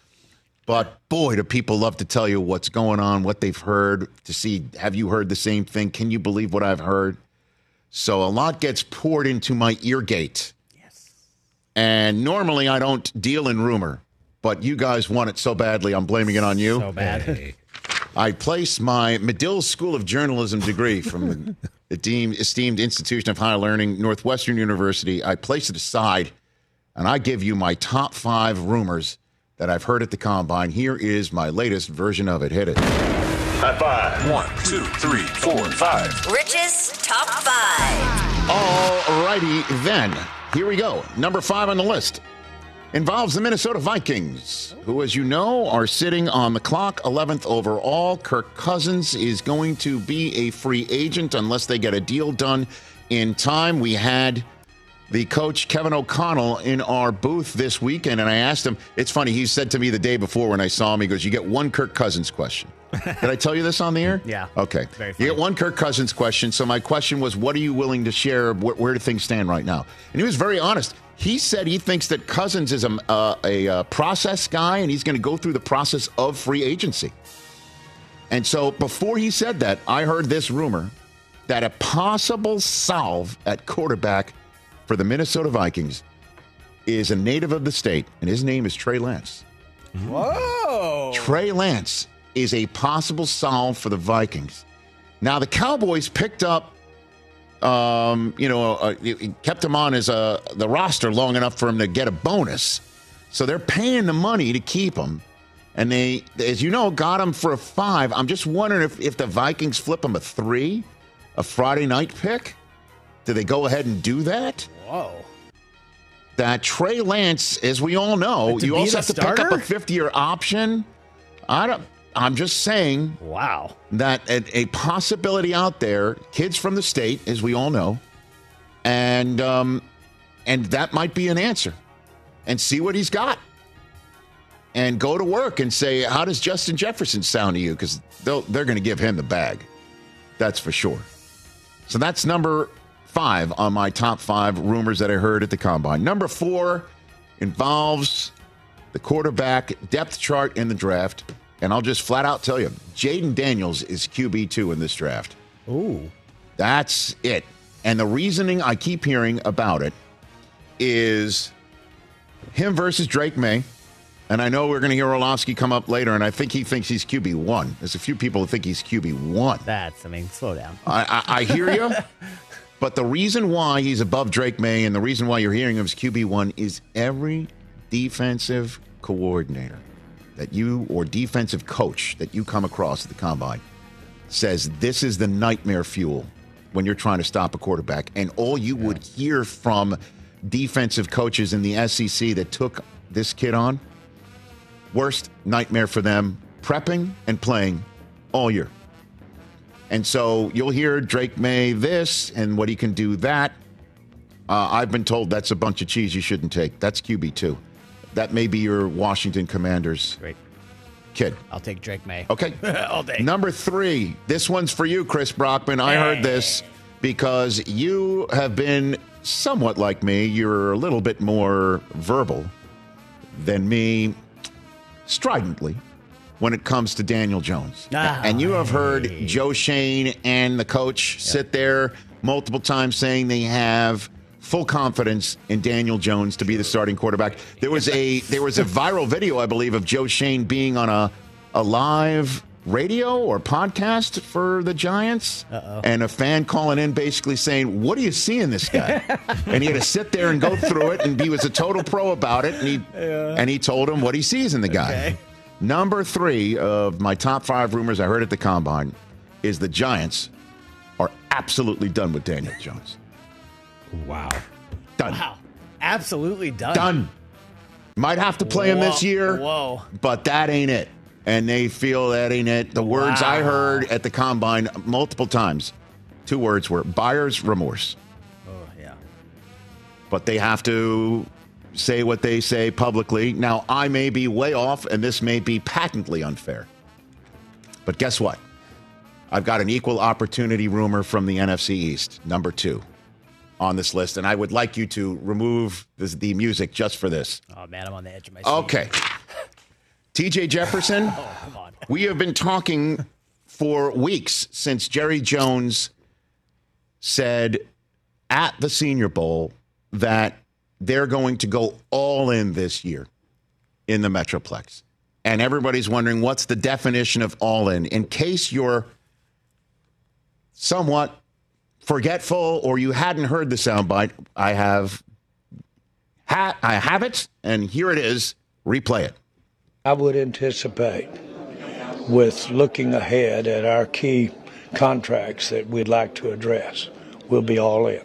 Speaker 1: But boy, do people love to tell you what's going on, what they've heard, to see, have you heard the same thing? Can you believe what I've heard? So a lot gets poured into my ear gate. Yes. And normally I don't deal in rumor, but you guys want it so badly, I'm blaming it on you.
Speaker 6: So bad.
Speaker 7: Hey.
Speaker 1: I placed my Medill School of Journalism degree from the deemed, esteemed institution of higher learning, Northwestern University. I placed it aside, and I give you my top five rumors that I've heard at the combine. Here is my latest version of it. Hit it.
Speaker 10: High five. One, two, three, four, five.
Speaker 2: Rich's Top five.
Speaker 1: All righty then. Here we go. Number five on the list involves the Minnesota Vikings, who, as you know, are sitting on the clock, eleventh overall. Kirk Cousins is going to be a free agent unless they get a deal done in time. We had the coach, Kevin O'Connell, in our booth this weekend, and I asked him, it's funny, he said to me the day before when I saw him, he goes, you get one Kirk Cousins question. Did I tell you this on the air?
Speaker 6: Yeah.
Speaker 1: Okay.
Speaker 6: Very
Speaker 1: You
Speaker 6: funny.
Speaker 1: get one Kirk Cousins question. So my question was, what are you willing to share? Where, where do things stand right now? And he was very honest. He said he thinks that Cousins is a, uh, a uh, process guy, and he's going to go through the process of free agency. And so before he said that, I heard this rumor that a possible salve at quarterback for the Minnesota Vikings is a native of the state, and his name is Trey Lance.
Speaker 6: Whoa.
Speaker 1: Trey Lance. is a possible solve for the Vikings. Now, the Cowboys picked up, um, you know, uh, kept him on as a, the roster long enough for him to get a bonus. So they're paying the money to keep him. And they, as you know, got him for a five. I'm just wondering if, if the Vikings flip him a three, a Friday night pick. Do they go ahead and do that?
Speaker 6: Whoa.
Speaker 1: That Trey Lance, as we all know, you also have to
Speaker 6: starter?
Speaker 1: pick up a fifth-year option. I don't. I'm just saying.
Speaker 6: Wow.
Speaker 1: That a, a possibility out there. Kids from the state, as we all know, and um, and that might be an answer. And see what he's got. And go to work and say, how does Justin Jefferson sound to you? Because they're going to give him the bag. That's for sure. So that's number five on my top five rumors that I heard at the Combine. Number four involves the quarterback depth chart in the draft. And I'll just flat out tell you, Jaden Daniels is Q B two in this draft.
Speaker 6: Ooh.
Speaker 1: That's it. And the reasoning I keep hearing about it is him versus Drake May. And I know we're going to hear Orlovsky come up later, and I think he thinks he's Q B one. There's a few people who think he's Q B one.
Speaker 6: That's, I mean, slow down.
Speaker 1: I, I, I hear you. But the reason why he's above Drake May and the reason why you're hearing him as Q B one is every defensive coordinator that you or defensive coach that you come across at the Combine says this is the nightmare fuel when you're trying to stop a quarterback. And all you yeah. would hear from defensive coaches in the S E C that took this kid on, worst nightmare for them, prepping and playing all year. And so you'll hear Drake May this and what he can do that. Uh, I've been told that's a bunch of cheese you shouldn't take. That's Q B two. That may be your Washington Commanders
Speaker 6: Great.
Speaker 1: kid.
Speaker 6: I'll take Drake May.
Speaker 1: Okay.
Speaker 6: All day.
Speaker 1: Number three. This one's for you, Chris Brockman. I heard this because you have been somewhat like me. You're a little bit more verbal than me stridently when it comes to Daniel Jones.
Speaker 6: Oh,
Speaker 1: and you have heard
Speaker 6: hey.
Speaker 1: Joe Shane and the coach yep. sit there multiple times saying they have full confidence in Daniel Jones to be the starting quarterback. There was a there was a viral video, I believe, of Joe Shane being on a, a live radio or podcast for the Giants.
Speaker 6: Uh-oh.
Speaker 1: And a fan calling in basically saying, what do you see in this guy? And he had to sit there and go through it, and he was a total pro about it, and he, yeah. and he told him what he sees in the guy.
Speaker 6: Okay.
Speaker 1: Number three of my top five rumors I heard at the Combine is the Giants are absolutely done with Daniel Jones.
Speaker 7: Wow.
Speaker 1: Done.
Speaker 6: Wow. Absolutely done.
Speaker 1: Done. Might have to play him
Speaker 6: Whoa.
Speaker 1: this year,
Speaker 6: Whoa.
Speaker 1: but that ain't it. And they feel that ain't it. The words
Speaker 6: Wow.
Speaker 1: I heard at the Combine multiple times, two words were buyer's remorse.
Speaker 6: Oh, yeah.
Speaker 1: But they have to say what they say publicly. Now, I may be way off, and this may be patently unfair. But guess what? I've got an equal opportunity rumor from the N F C East, number two on this list, and I would like you to remove this, the music just for this.
Speaker 6: Oh, man, I'm on the edge of my seat.
Speaker 1: Okay. T J Jefferson,
Speaker 6: oh, come on.
Speaker 1: We have been talking for weeks since Jerry Jones said at the Senior Bowl that they're going to go all in this year in the Metroplex. And everybody's wondering, what's the definition of all in? In case you're somewhat forgetful or you hadn't heard the soundbite, I have, ha- I have it, and here it is. Replay it.
Speaker 11: I would anticipate, with looking ahead at our key contracts that we'd like to address, we'll be all in.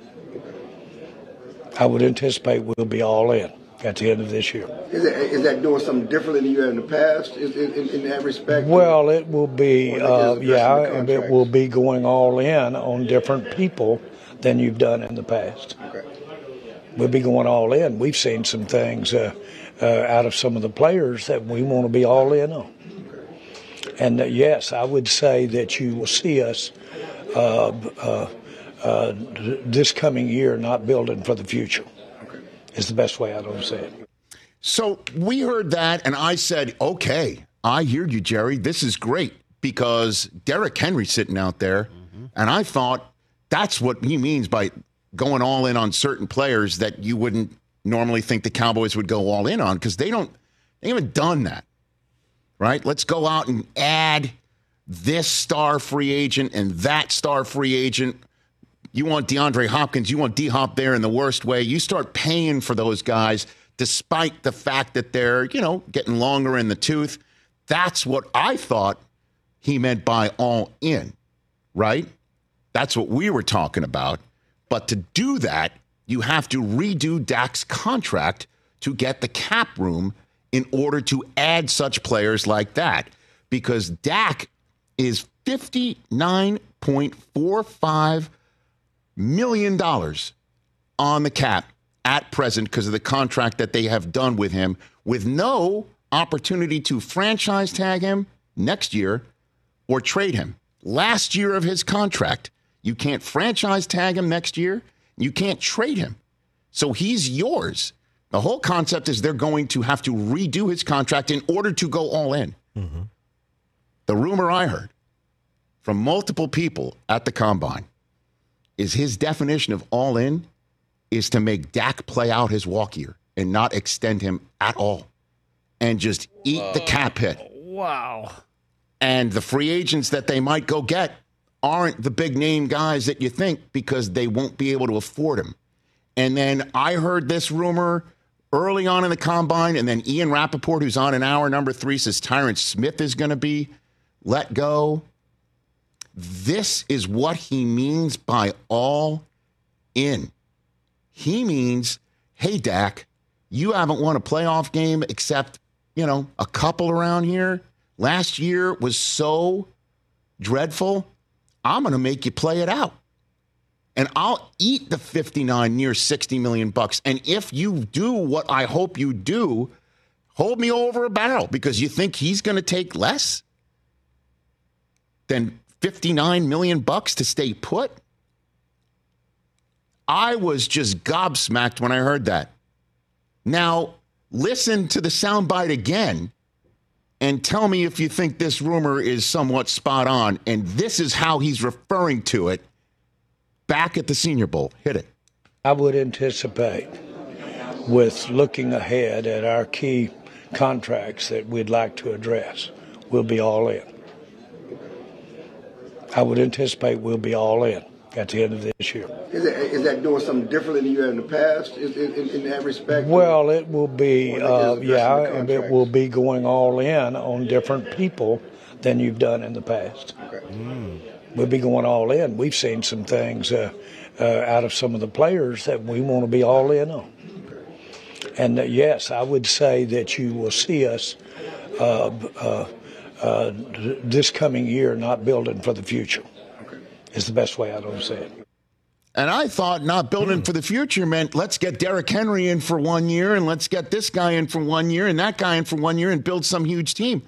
Speaker 11: I would anticipate we'll be all in at the end of this year.
Speaker 12: Is that, is that doing something different than you had in the past in, in, in that respect?
Speaker 11: Well, it will be, uh, yeah, it will be going all in on different people than you've done in the past.
Speaker 12: Okay.
Speaker 11: We'll be going all in. We've seen some things uh, uh, out of some of the players that we want to be all in on. Okay. And uh, yes, I would say that you will see us uh, uh, uh, this coming year not building for the future. Okay. Is the best way I don't say it.
Speaker 1: So we heard that, and I said, okay, I hear you, Jerry. This is great, because Derrick Henry's sitting out there, mm-hmm. and I thought that's what he means by going all in on certain players that you wouldn't normally think the Cowboys would go all in on, because they don't, they haven't done that. right? Let's go out and add this star free agent and that star free agent. You want DeAndre Hopkins, you want D-Hop there in the worst way. You start paying for those guys despite the fact that they're, you know, getting longer in the tooth. That's what I thought he meant by all in, right? That's what we were talking about. But to do that, you have to redo Dak's contract to get the cap room in order to add such players like that. Because Dak is fifty-nine point four five million dollars on the cap at present because of the contract that they have done with him, with no opportunity to franchise tag him next year or trade him. Last year of his contract, you can't franchise tag him next year. You can't trade him. So he's yours. The whole concept is they're going to have to redo his contract in order to go all in. Mm-hmm. The rumor I heard from multiple people at the Combine is his definition of all in is to make Dak play out his walk year and not extend him at all and just eat uh, the cap hit.
Speaker 6: Wow.
Speaker 1: And the free agents that they might go get aren't the big name guys that you think because they won't be able to afford them. And then I heard this rumor early on in the Combine, and then Ian Rappaport, who's on in hour number three, says Tyron Smith is going to be let go. This is what he means by all in. He means, hey, Dak, you haven't won a playoff game except, you know, a couple around here. Last year was so dreadful. I'm going to make you play it out. And I'll eat the fifty-nine, near sixty million bucks. And if you do what I hope you do, hold me over a barrel because you think he's going to take less than fifty-nine million bucks to stay put. I was just gobsmacked when I heard that. Now, listen to the soundbite again and tell me if you think this rumor is somewhat spot on. And this is how he's referring to it back at the Senior Bowl. Hit it.
Speaker 11: I would anticipate, with looking ahead at our key contracts that we'd like to address, we'll be all in. I would anticipate we'll be all in at the end of this year.
Speaker 12: Is that, is that doing something different than you have in the past in, in, in that respect?
Speaker 11: Well, it will be, uh, yeah, and it will be going all in on different people than you've done in the past. Okay. Mm. We'll be going all in. We've seen some things uh, uh, out of some of the players that we want to be all in on. And uh, yes, I would say that you will see us uh, uh, uh, this coming year not building for the future. Is the best way I don't say it.
Speaker 1: And I thought not building for the future meant let's get Derrick Henry in for one year and let's get this guy in for one year and that guy in for one year and build some huge team.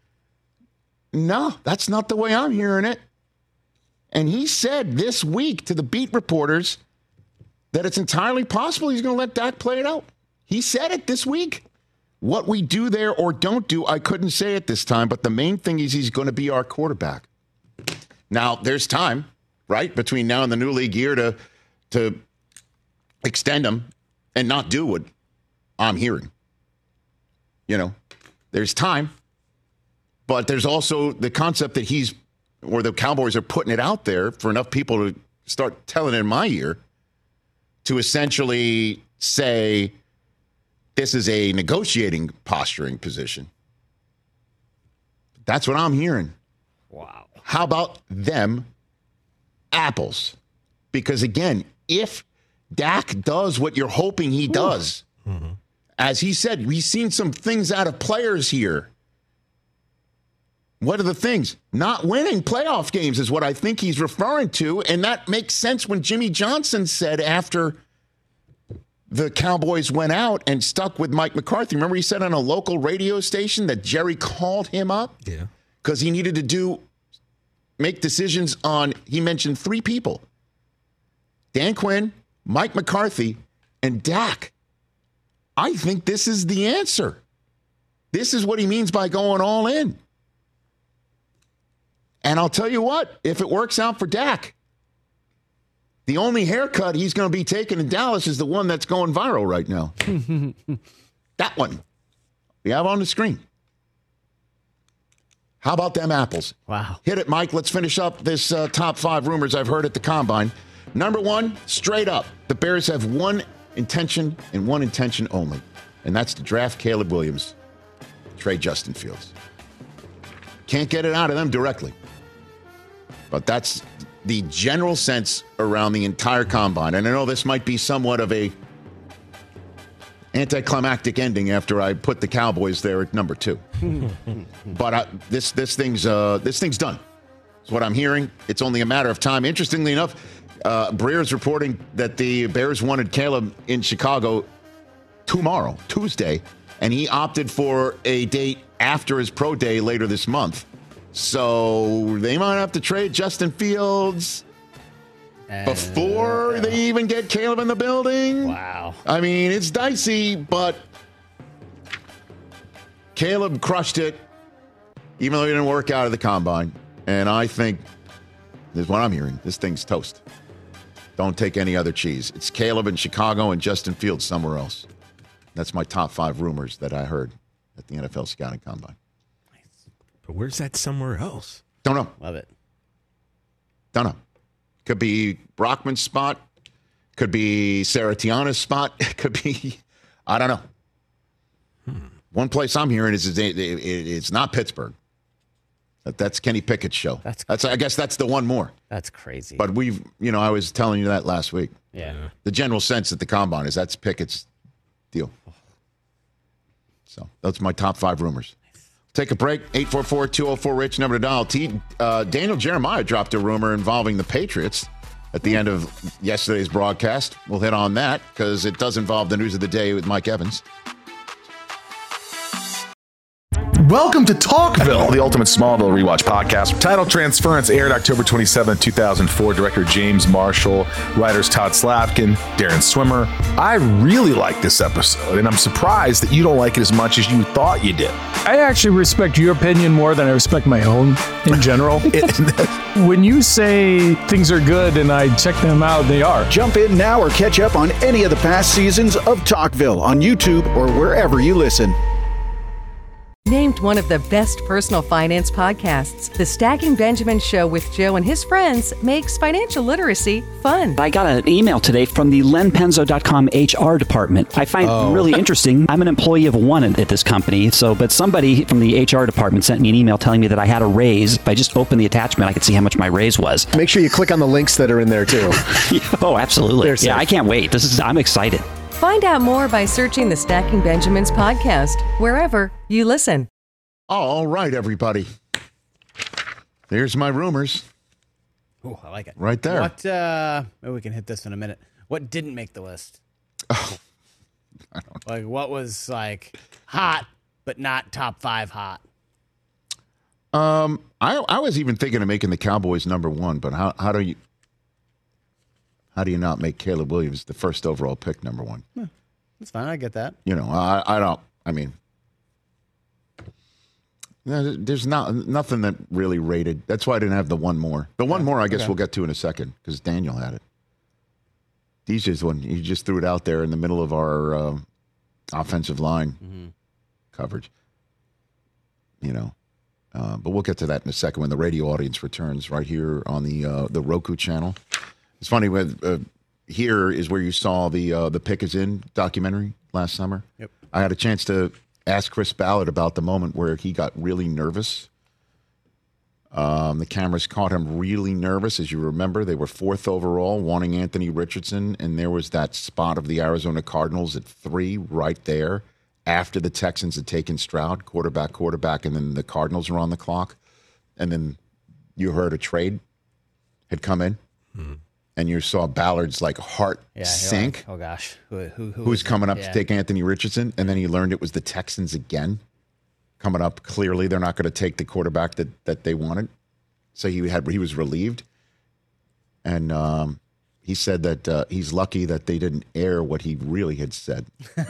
Speaker 1: No, that's not the way I'm hearing it. And he said this week to the beat reporters that it's entirely possible he's going to let Dak play it out. He said it this week. What we do there or don't do, I couldn't say it this time, but the main thing is he's going to be our quarterback. Now, there's time, right, between now and the new league year to to extend him and not do what I'm hearing. You know, there's time, but there's also the concept that he's, or the Cowboys are putting it out there for enough people to start telling it in my ear to essentially say this is a negotiating posturing position. That's what I'm hearing.
Speaker 6: Wow.
Speaker 1: How about them apples? Because, again, if Dak does what you're hoping he does, mm-hmm. as he said, we've seen some things out of players here. What are the things? Not winning playoff games is what I think he's referring to, and that makes sense when Jimmy Johnson said after the Cowboys went out and stuck with Mike McCarthy. Remember he said on a local radio station that Jerry called him up?
Speaker 7: Yeah.
Speaker 1: Because he needed to do make decisions on, he mentioned three people. Dan Quinn, Mike McCarthy, and Dak. I think this is the answer. This is what he means by going all in. And I'll tell you what, if it works out for Dak, the only haircut he's going to be taking in Dallas is the one that's going viral right now. That one. We have on the screen. How about them apples?
Speaker 6: Wow.
Speaker 1: Hit it, Mike. Let's finish up this uh, top five rumors I've heard at the Combine. Number one, straight up, the Bears have one intention and one intention only, and that's to draft Caleb Williams, trade Justin Fields. Can't get it out of them directly. But that's the general sense around the entire Combine. And I know this might be somewhat of a anticlimactic ending after I put the Cowboys there at number two. But I, this this thing's uh, this thing's done. That's what I'm hearing. It's only a matter of time. Interestingly enough, uh, Breer's reporting that the Bears wanted Caleb in Chicago tomorrow, Tuesday, and he opted for a date after his pro day later this month. So they might have to trade Justin Fields uh, before they even get Caleb in the building.
Speaker 6: Wow.
Speaker 1: I mean, it's dicey, but Caleb crushed it, even though he didn't work out of the Combine. And I think, this is what I'm hearing, this thing's toast. Don't take any other cheese. It's Caleb in Chicago and Justin Fields somewhere else. That's my top five rumors that I heard at the N F L Scouting Combine.
Speaker 7: But where's that somewhere else?
Speaker 1: Don't know.
Speaker 6: Love it.
Speaker 1: Don't know. Could be Brockman's spot. Could be Sarah Tiana's spot. It could be, I don't know. Hmm. One place I'm hearing is, is it, it, it's not Pittsburgh. That, that's Kenny Pickett's show. That's, that's I guess that's the one more.
Speaker 6: That's crazy.
Speaker 1: But we've, you know, I was telling you that last week.
Speaker 6: Yeah.
Speaker 1: The general sense at the Combine is that's Pickett's deal. So that's my top five rumors. Take a break. eight four four, two oh four, RICH, number to dial. T, uh, Daniel Jeremiah dropped a rumor involving the Patriots at the end of yesterday's broadcast. We'll hit on that because it does involve the news of the day with Mike Evans.
Speaker 13: Welcome to Talkville, the ultimate Smallville rewatch podcast. Title Transference aired October twenty-seventh, two thousand four. Director James Marshall, writers Todd Slavkin, Darren Swimmer. I really like this episode, and I'm surprised that you don't like it as much as you thought you did.
Speaker 14: I actually respect your opinion more than I respect my own in general. When you say things are good and I check them out, they are.
Speaker 15: Jump in now or catch up on any of the past seasons of Talkville on YouTube or wherever you listen.
Speaker 16: Named one of the best personal finance podcasts, The Stacking Benjamin Show with Joe and his friends makes financial literacy fun.
Speaker 17: I got an email today from the len penzo dot com H R department. I find oh. it really interesting. I'm an employee of one at this company, so but somebody from the H R department sent me an email telling me that I had a raise. If I just opened the attachment, I could see how much my raise was.
Speaker 18: Make sure you click on the links that are in there too.
Speaker 17: Oh, absolutely. Yeah, I can't wait. This is I'm excited.
Speaker 16: Find out more by searching the Stacking Benjamins podcast, wherever you listen.
Speaker 1: All right, everybody. There's my rumors.
Speaker 6: Oh, I like it.
Speaker 1: Right there.
Speaker 6: What, uh, maybe we can hit this in a minute. What didn't make the list?
Speaker 1: Oh, I don't know.
Speaker 6: Like, what was, like, hot, but not top five hot?
Speaker 1: Um, I I was even thinking of making the Cowboys number one, but how how do you... How do you not make Caleb Williams the first overall pick number one?
Speaker 6: Hmm, that's fine. I get that.
Speaker 1: You know, I, I don't, I mean, there's not nothing that really rated. That's why I didn't have the one more. The one more, I guess okay. we'll get to in a second because Daniel had it. D J's one. He just threw it out there in the middle of our uh, offensive line mm-hmm. coverage. You know, uh, but we'll get to that in a second when the radio audience returns right here on the uh, the Roku channel. It's funny, with uh, here is where you saw the uh, the Pick Is In documentary last summer.
Speaker 6: Yep.
Speaker 1: I had a chance to ask Chris Ballard about the moment where he got really nervous. Um, the cameras caught him really nervous. As you remember, they were fourth overall, wanting Anthony Richardson, and there was that spot of the Arizona Cardinals at three right there after the Texans had taken Stroud, quarterback, quarterback, and then the Cardinals were on the clock. And then you heard a trade had come in. Hmm. And you saw Ballard's like heart
Speaker 6: yeah,
Speaker 1: sink.
Speaker 6: Like, oh gosh, who, who, who
Speaker 1: who's coming up
Speaker 6: yeah.
Speaker 1: to take Anthony Richardson? And then he learned it was the Texans again coming up. Clearly, they're not going to take the quarterback that, that they wanted. So he had he was relieved, and um, he said that uh, he's lucky that they didn't air what he really had said.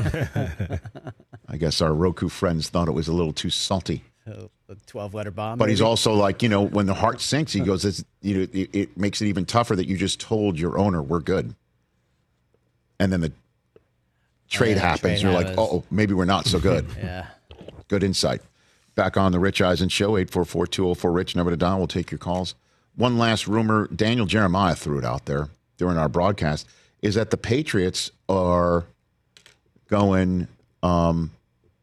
Speaker 1: I guess our Roku friends thought it was a little too salty.
Speaker 6: A twelve-letter bomb.
Speaker 1: But
Speaker 6: maybe?
Speaker 1: He's also like, you know, when the heart sinks, he goes, it's, you know, it, it makes it even tougher that you just told your owner we're good. And then the trade
Speaker 6: yeah,
Speaker 1: happens.
Speaker 6: Trade
Speaker 1: and you're
Speaker 6: happens.
Speaker 1: like, oh, maybe we're not so good.
Speaker 6: Yeah.
Speaker 1: Good insight. Back on the Rich Eisen Show, eight four four, two oh four, RICH, number to dial. We'll take your calls. One last rumor, Daniel Jeremiah threw it out there during our broadcast, is that the Patriots are going um,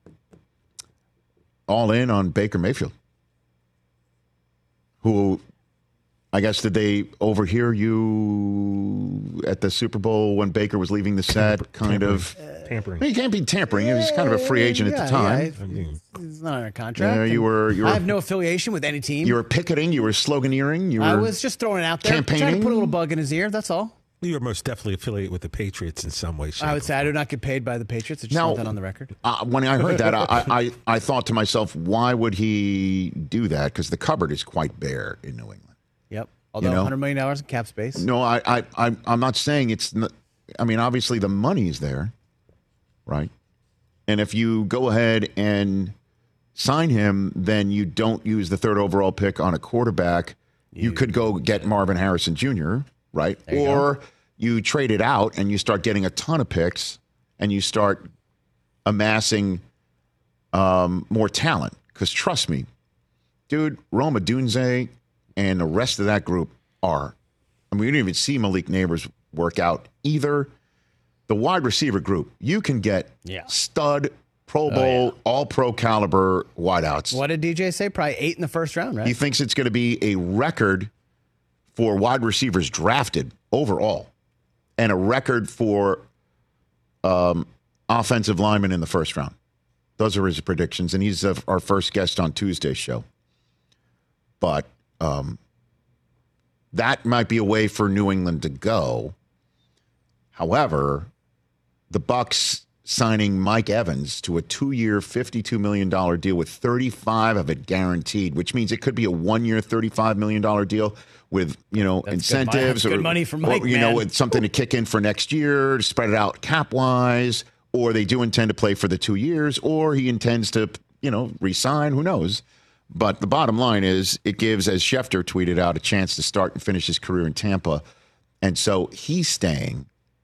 Speaker 1: all in on Baker Mayfield. Who, I guess, did they overhear you at the Super Bowl when Baker was leaving the set? Kind
Speaker 7: tampering.
Speaker 1: of.
Speaker 7: Tampering.
Speaker 1: He can't be tampering. He was kind of a free agent
Speaker 6: Yeah,
Speaker 1: at the time.
Speaker 6: yeah, he's- he's not under contract.
Speaker 1: Yeah, you were- you were-
Speaker 6: I have no affiliation with any team.
Speaker 1: You were picketing. You were sloganeering. You were
Speaker 6: I was just throwing it out there. Trying
Speaker 1: campaigning.
Speaker 6: to put a little bug in his ear, that's all.
Speaker 7: You are most definitely affiliated with the Patriots in some way, shape,
Speaker 6: I would say I do not get paid by the Patriots. I just
Speaker 1: Now,
Speaker 6: want that on the record.
Speaker 1: Uh, when I heard that, I, I, I thought to myself, why would he do that? Because the cupboard is quite bare in New England.
Speaker 6: Yep. Although
Speaker 1: You know?
Speaker 6: one hundred million dollars in cap space.
Speaker 1: No, I, I, I, I'm not saying it's. Not, I mean, obviously the money's there, right? And if you go ahead and sign him, then you don't use the third overall pick on a quarterback. You, you could go get Marvin Harrison Junior, right?
Speaker 6: You
Speaker 1: or
Speaker 6: go.
Speaker 1: you trade it out and you start getting a ton of picks and you start amassing um, more talent. Because trust me, dude, Rome Odunze and the rest of that group are. I mean, we didn't even see Malik Neighbors work out either. The wide receiver group, you can get
Speaker 6: Yeah.
Speaker 1: stud, Pro Bowl, all-pro caliber wideouts.
Speaker 6: What did D J say? Probably eight in the first round, right?
Speaker 1: He thinks it's going to be a record for wide receivers drafted overall and a record for um, offensive linemen in the first round. Those are his predictions, and he's uh, our first guest on Tuesday's show. But um, that might be a way for New England to go. However, the Bucs signing Mike Evans to a two-year, fifty-two million dollars deal with thirty-five of it guaranteed, which means it could be a one-year, thirty-five million dollars deal with, you know,
Speaker 6: That's
Speaker 1: incentives
Speaker 6: good money. Good
Speaker 1: or,
Speaker 6: money for Mike,
Speaker 1: or, you know,
Speaker 6: man.
Speaker 1: with something to kick in for next year to spread it out cap-wise, or they do intend to play for the two years, or he intends to, you know, re-sign. Who knows? But the bottom line is it gives, as Schefter tweeted out, a chance to start and finish his career in Tampa. And so he's staying.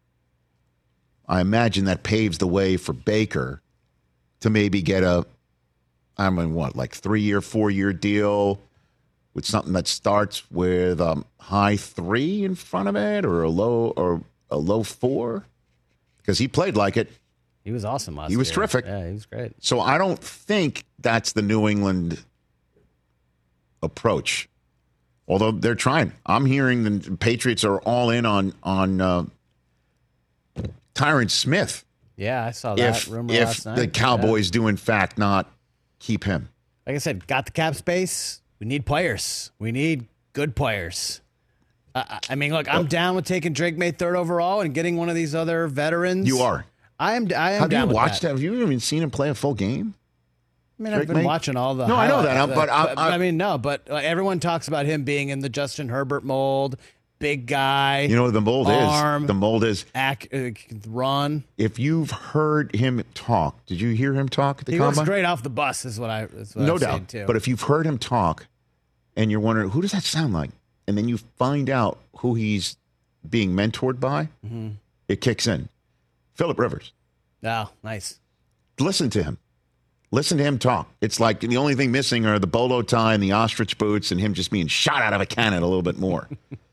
Speaker 1: I imagine that paves the way for Baker to maybe get a, I mean, what, like three-year, four-year deal with something that starts with a high three in front of it, or a low or a low four, because he played like it.
Speaker 6: He was awesome last year.
Speaker 1: He was terrific.
Speaker 6: Yeah, he was great.
Speaker 1: So I don't think that's the New England approach, although they're trying. I'm hearing the Patriots are all in on on. Uh, Tyron Smith.
Speaker 6: Yeah, I saw that
Speaker 1: If,
Speaker 6: rumor
Speaker 1: if
Speaker 6: last night.
Speaker 1: the Cowboys do, in fact, not keep him.
Speaker 6: Like I said, got the cap space. We need players. We need good players. I, I mean, look, I'm down with taking Drake May third overall and getting one of these other veterans.
Speaker 1: You are.
Speaker 6: I am. I am
Speaker 1: Have
Speaker 6: down
Speaker 1: you
Speaker 6: with
Speaker 1: watched?
Speaker 6: that.
Speaker 1: Have you even seen him play a full game?
Speaker 6: I mean,
Speaker 1: Drake
Speaker 6: I've been
Speaker 1: May?
Speaker 6: watching all the.
Speaker 1: No, I know that,
Speaker 6: highlights,
Speaker 1: but I- I-
Speaker 6: I mean, no, but uh, everyone talks about him being in the Justin Herbert mold. Big guy.
Speaker 1: You know what the mold
Speaker 6: arm,
Speaker 1: is? The mold is
Speaker 6: ac- uh, run.
Speaker 1: if you've heard him talk. Did you hear him talk at the
Speaker 6: He
Speaker 1: combine?
Speaker 6: looks great off the bus. Is what I. Is what
Speaker 1: No
Speaker 6: I've
Speaker 1: doubt.
Speaker 6: seen too.
Speaker 1: But if you've heard him talk, and you're wondering who does that sound like, and then you find out who he's being mentored by,
Speaker 6: Mhm.
Speaker 1: it kicks in. Phillip Rivers.
Speaker 6: Oh, nice.
Speaker 1: Listen to him. Listen to him talk. It's like the only thing missing are the bolo tie and the ostrich boots and him just being shot out of a cannon a little bit more.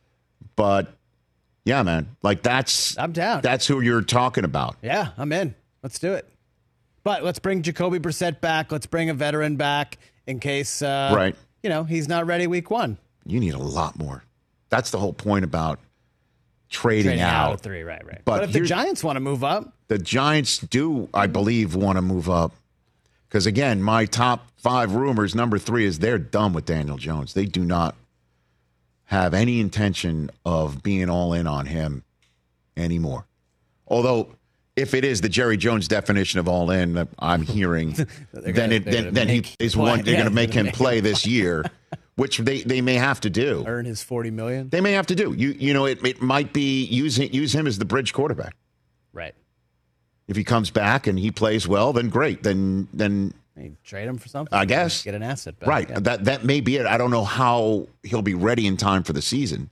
Speaker 1: But yeah, man, like that's
Speaker 6: I'm down.
Speaker 1: That's who you're talking about.
Speaker 6: Yeah, I'm in. Let's do it. But let's bring Jacoby Brissett back. Let's bring a veteran back in case, uh,
Speaker 1: Right.
Speaker 6: you know, he's not ready week one.
Speaker 1: You need a lot more. That's the whole point about trading,
Speaker 6: Trading out
Speaker 1: out.
Speaker 6: at three, right, right.
Speaker 1: But
Speaker 6: But, if the
Speaker 1: here's-
Speaker 6: Giants want to move up,
Speaker 1: The Giants do, I believe, want to move up. Because, again, my top five rumors, number three is they're done with Daniel Jones. They do not have any intention of being all in on him anymore. Although, if it is the Jerry Jones definition of all in that I'm hearing,
Speaker 6: gonna-
Speaker 1: then it,
Speaker 6: they're
Speaker 1: then,
Speaker 6: gonna
Speaker 1: then he
Speaker 6: make
Speaker 1: is
Speaker 6: play.
Speaker 1: one. They're
Speaker 6: Yeah,
Speaker 1: going to make
Speaker 6: they're
Speaker 1: him
Speaker 6: gonna
Speaker 1: play
Speaker 6: make
Speaker 1: this year, which they, they may have to do.
Speaker 6: earn his forty million.
Speaker 1: They may have to do. You you know, it it might be use use him as the bridge quarterback.
Speaker 6: Right.
Speaker 1: If he comes back and he plays well, then great. Then then
Speaker 6: Hey, trade him for something.
Speaker 1: I guess
Speaker 6: Get an asset back.
Speaker 1: right.
Speaker 6: Yeah.
Speaker 1: That that may be it. I don't know how he'll be ready in time for the season,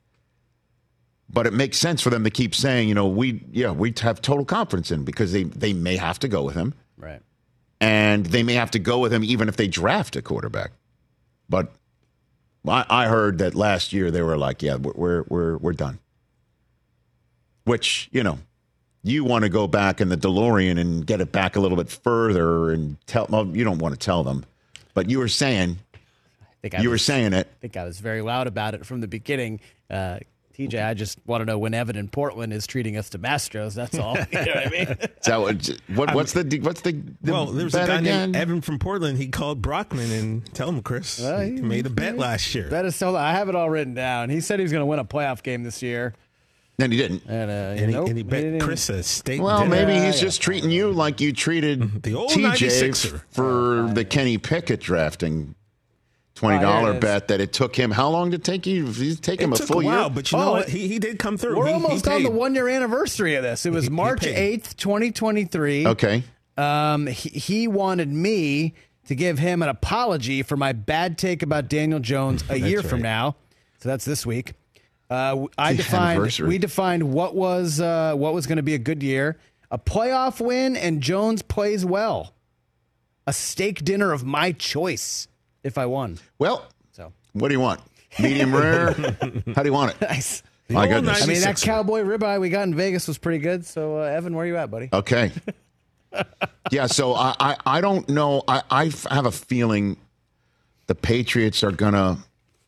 Speaker 1: but it makes sense for them to keep saying, you know, we yeah we have total confidence in him because they they may have to go with him.
Speaker 6: Right.
Speaker 1: and they may have to go with him even if they draft a quarterback. But I, I heard that last year they were like, yeah, we're we're we're done. Which, you know, you want to go back in the DeLorean and get it back a little bit further and tell. Well, you don't want to tell them, but you were saying,
Speaker 6: I think I
Speaker 1: you
Speaker 6: was,
Speaker 1: were saying it.
Speaker 6: I think I was very loud about it from the beginning. Uh, T J, I just want to know when Evan in Portland is treating us to Mastros. That's all. You know what I mean?
Speaker 1: So what, what's the what's the, the
Speaker 7: well? There's
Speaker 1: bet
Speaker 7: a guy
Speaker 1: again?
Speaker 7: named Evan from Portland. He called Brockman and tell him, Chris,
Speaker 6: Well,
Speaker 7: he
Speaker 6: he-
Speaker 7: made a bet last year.
Speaker 6: That is so. I have it all written down. He said he was going to win a playoff game this year.
Speaker 1: And he didn't.
Speaker 6: And, uh,
Speaker 7: And he,
Speaker 6: nope,
Speaker 7: and he bet
Speaker 6: didn't.
Speaker 7: Chris a steak
Speaker 1: Well,
Speaker 7: dinner.
Speaker 1: maybe
Speaker 6: Yeah,
Speaker 1: he's
Speaker 6: yeah.
Speaker 1: just treating you like you treated
Speaker 7: The old
Speaker 1: T J
Speaker 7: ninety-sixer.
Speaker 1: for the Kenny Pickett drafting twenty
Speaker 6: Oh,
Speaker 1: dollar
Speaker 6: there it is.
Speaker 1: bet that it took him. How long did it take you? Did it take
Speaker 7: It
Speaker 1: him a
Speaker 7: took
Speaker 1: full
Speaker 7: a while,
Speaker 1: year?
Speaker 7: but you
Speaker 6: Oh,
Speaker 7: know
Speaker 6: it-
Speaker 7: what? He, he did come through.
Speaker 6: We're
Speaker 7: He- he
Speaker 6: almost on the
Speaker 7: paid.
Speaker 6: one year anniversary of this. It was
Speaker 7: He- he
Speaker 6: March
Speaker 7: paid.
Speaker 6: eighth, twenty twenty-three.
Speaker 1: Okay.
Speaker 6: Um, he, he wanted me to give him an apology for my bad take about Daniel Jones a year from
Speaker 7: right.
Speaker 6: now. So that's this week. Uh, I
Speaker 1: The
Speaker 6: defined
Speaker 1: anniversary.
Speaker 6: we defined what was uh, what was going to be a good year, a playoff win, and Jones plays well. A steak dinner of my choice if I won.
Speaker 1: Well,
Speaker 6: So
Speaker 1: what do you want? Medium rare? How do you want it?
Speaker 6: nice.
Speaker 1: My
Speaker 7: old
Speaker 1: goodness.
Speaker 6: I mean, that
Speaker 7: ninety-sixer.
Speaker 6: cowboy ribeye we got in Vegas was pretty good. So, uh, Evan, where you at, buddy?
Speaker 1: Okay. Yeah, so I, I, I don't know. I, I f- have a feeling the Patriots are going to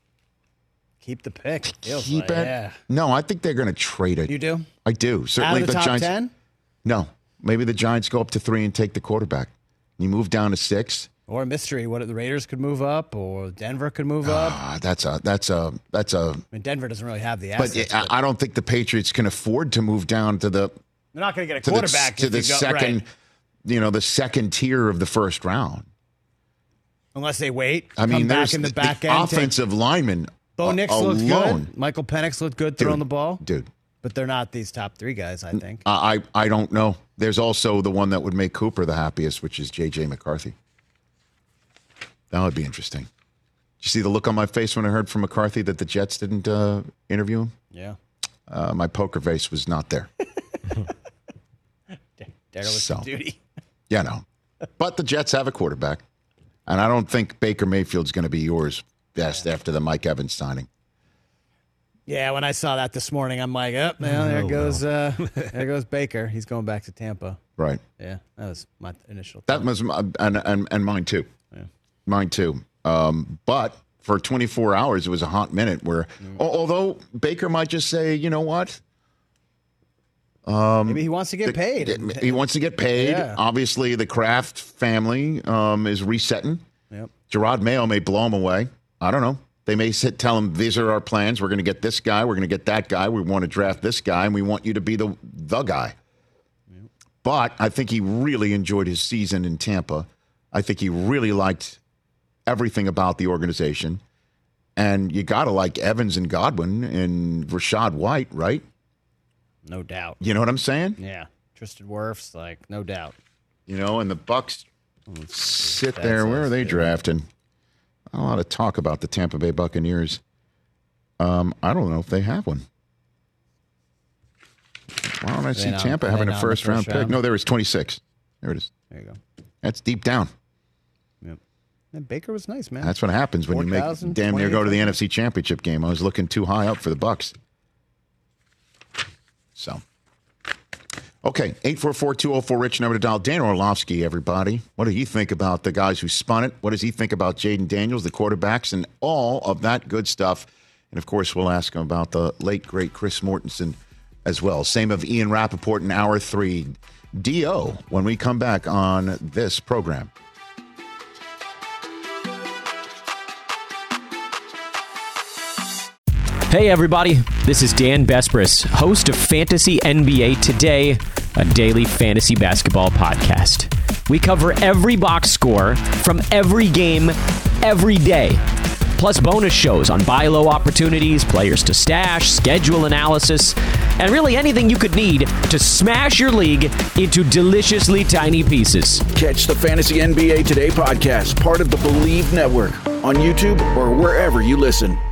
Speaker 6: Keep the pick. Feels
Speaker 1: keep
Speaker 6: like,
Speaker 1: it.
Speaker 6: Yeah.
Speaker 1: No, I think they're going to trade it.
Speaker 6: You do?
Speaker 1: I do. Certainly
Speaker 6: Out of the, top
Speaker 1: Giants.
Speaker 6: ten?
Speaker 1: No, maybe the Giants go up to three and take the quarterback. You move down to six.
Speaker 6: Or a mystery. What the Raiders could move up, or Denver could move up.
Speaker 1: Ah, that's a that's a that's a.
Speaker 6: I mean, Denver doesn't really have the
Speaker 1: But
Speaker 6: assets.
Speaker 1: I, I don't think the Patriots can afford to move down to the
Speaker 6: they're not going to get a
Speaker 1: to the,
Speaker 6: quarterback
Speaker 1: to
Speaker 6: if
Speaker 1: the
Speaker 6: you go,
Speaker 1: second,
Speaker 6: right.
Speaker 1: you know, the second tier of the first round.
Speaker 6: Unless they wait.
Speaker 1: I mean,
Speaker 6: come back
Speaker 1: there's
Speaker 6: in the
Speaker 1: the,
Speaker 6: back
Speaker 1: the
Speaker 6: end. take-
Speaker 1: offensive linemen.
Speaker 6: Bo
Speaker 1: a-
Speaker 6: Nix looked
Speaker 1: alone.
Speaker 6: good. Michael Penix looked good throwing
Speaker 1: Dude,
Speaker 6: the ball.
Speaker 1: dude.
Speaker 6: But they're not these top three guys, I think.
Speaker 1: I, I I don't know. There's also the one that would make Cooper the happiest, which is J J McCarthy. That would be interesting. Did you see the look on my face when I heard from McCarthy that the Jets didn't uh, interview him?
Speaker 6: Yeah.
Speaker 1: Uh, my poker face was not there.
Speaker 6: Derelict
Speaker 1: So.
Speaker 6: of duty.
Speaker 1: Yeah, no. But the Jets have a quarterback. And I don't think Baker Mayfield's going to be yours best after the Mike Evans signing.
Speaker 6: Yeah, when I saw that this morning, I'm like, oh, well, there
Speaker 1: Oh,
Speaker 6: goes uh, there goes Baker. He's going back to Tampa.
Speaker 1: Right.
Speaker 6: Yeah, that was my initial
Speaker 1: That
Speaker 6: thought.
Speaker 1: was my, and, and and mine too.
Speaker 6: Yeah.
Speaker 1: Mine too. Um, but for twenty-four hours, it was a hot minute where, al- although Baker might just say, you know what? Um,
Speaker 6: Maybe he wants to get paid.
Speaker 1: He wants to get paid.
Speaker 6: Yeah.
Speaker 1: Obviously, the Kraft family um, is resetting.
Speaker 6: Yep.
Speaker 1: Gerard Mayo may blow him away. I don't know. They may sit, tell him, these are our plans. We're going to get this guy. We're going to get that guy. We want to draft this guy, and we want you to be the the guy. Yep. But I think he really enjoyed his season in Tampa. I think he really liked everything about the organization. And you got to like Evans and Godwin and Rashad White, right?
Speaker 6: No doubt.
Speaker 1: You know what I'm saying?
Speaker 6: Yeah. Tristan Wirfs, like, no doubt.
Speaker 1: You know, and the Bucks sit
Speaker 6: That's
Speaker 1: there. Where
Speaker 6: us,
Speaker 1: are they
Speaker 6: dude.
Speaker 1: drafting? A lot of talk about the Tampa Bay Buccaneers. Um, I don't know if they have one. Why don't I see
Speaker 6: not-
Speaker 1: Tampa
Speaker 6: are they
Speaker 1: having a
Speaker 6: not in the
Speaker 1: first round
Speaker 6: first
Speaker 1: pick?
Speaker 6: round?
Speaker 1: No, there is twenty-six. There it is.
Speaker 6: There you go.
Speaker 1: That's deep down.
Speaker 6: Yep. And Baker was nice, man.
Speaker 1: That's what happens when you make
Speaker 6: four thousand,
Speaker 1: damn near go to the
Speaker 6: twenty-eight
Speaker 1: N F C Championship game. I was looking too high up for the Bucks. So, okay, eight four four, two oh four, Rich, number to dial. Dan Orlovsky, everybody. What do you think about the guys who spun it? What does he think about Jaden Daniels, the quarterbacks, and all of that good stuff? And, of course, we'll ask him about the late, great Chris Mortensen as well. Same of Ian Rappaport in hour three. D O when we come back on this program.
Speaker 19: Hey everybody, this is Dan Bespris, host of Fantasy N B A Today, a daily fantasy basketball podcast. We cover every box score from every game, every day. Plus bonus shows on buy low opportunities, players to stash, schedule analysis, and really anything you could need to smash your league into deliciously tiny pieces.
Speaker 15: Catch the Fantasy N B A Today podcast, part of the Believe Network, on YouTube or wherever you listen.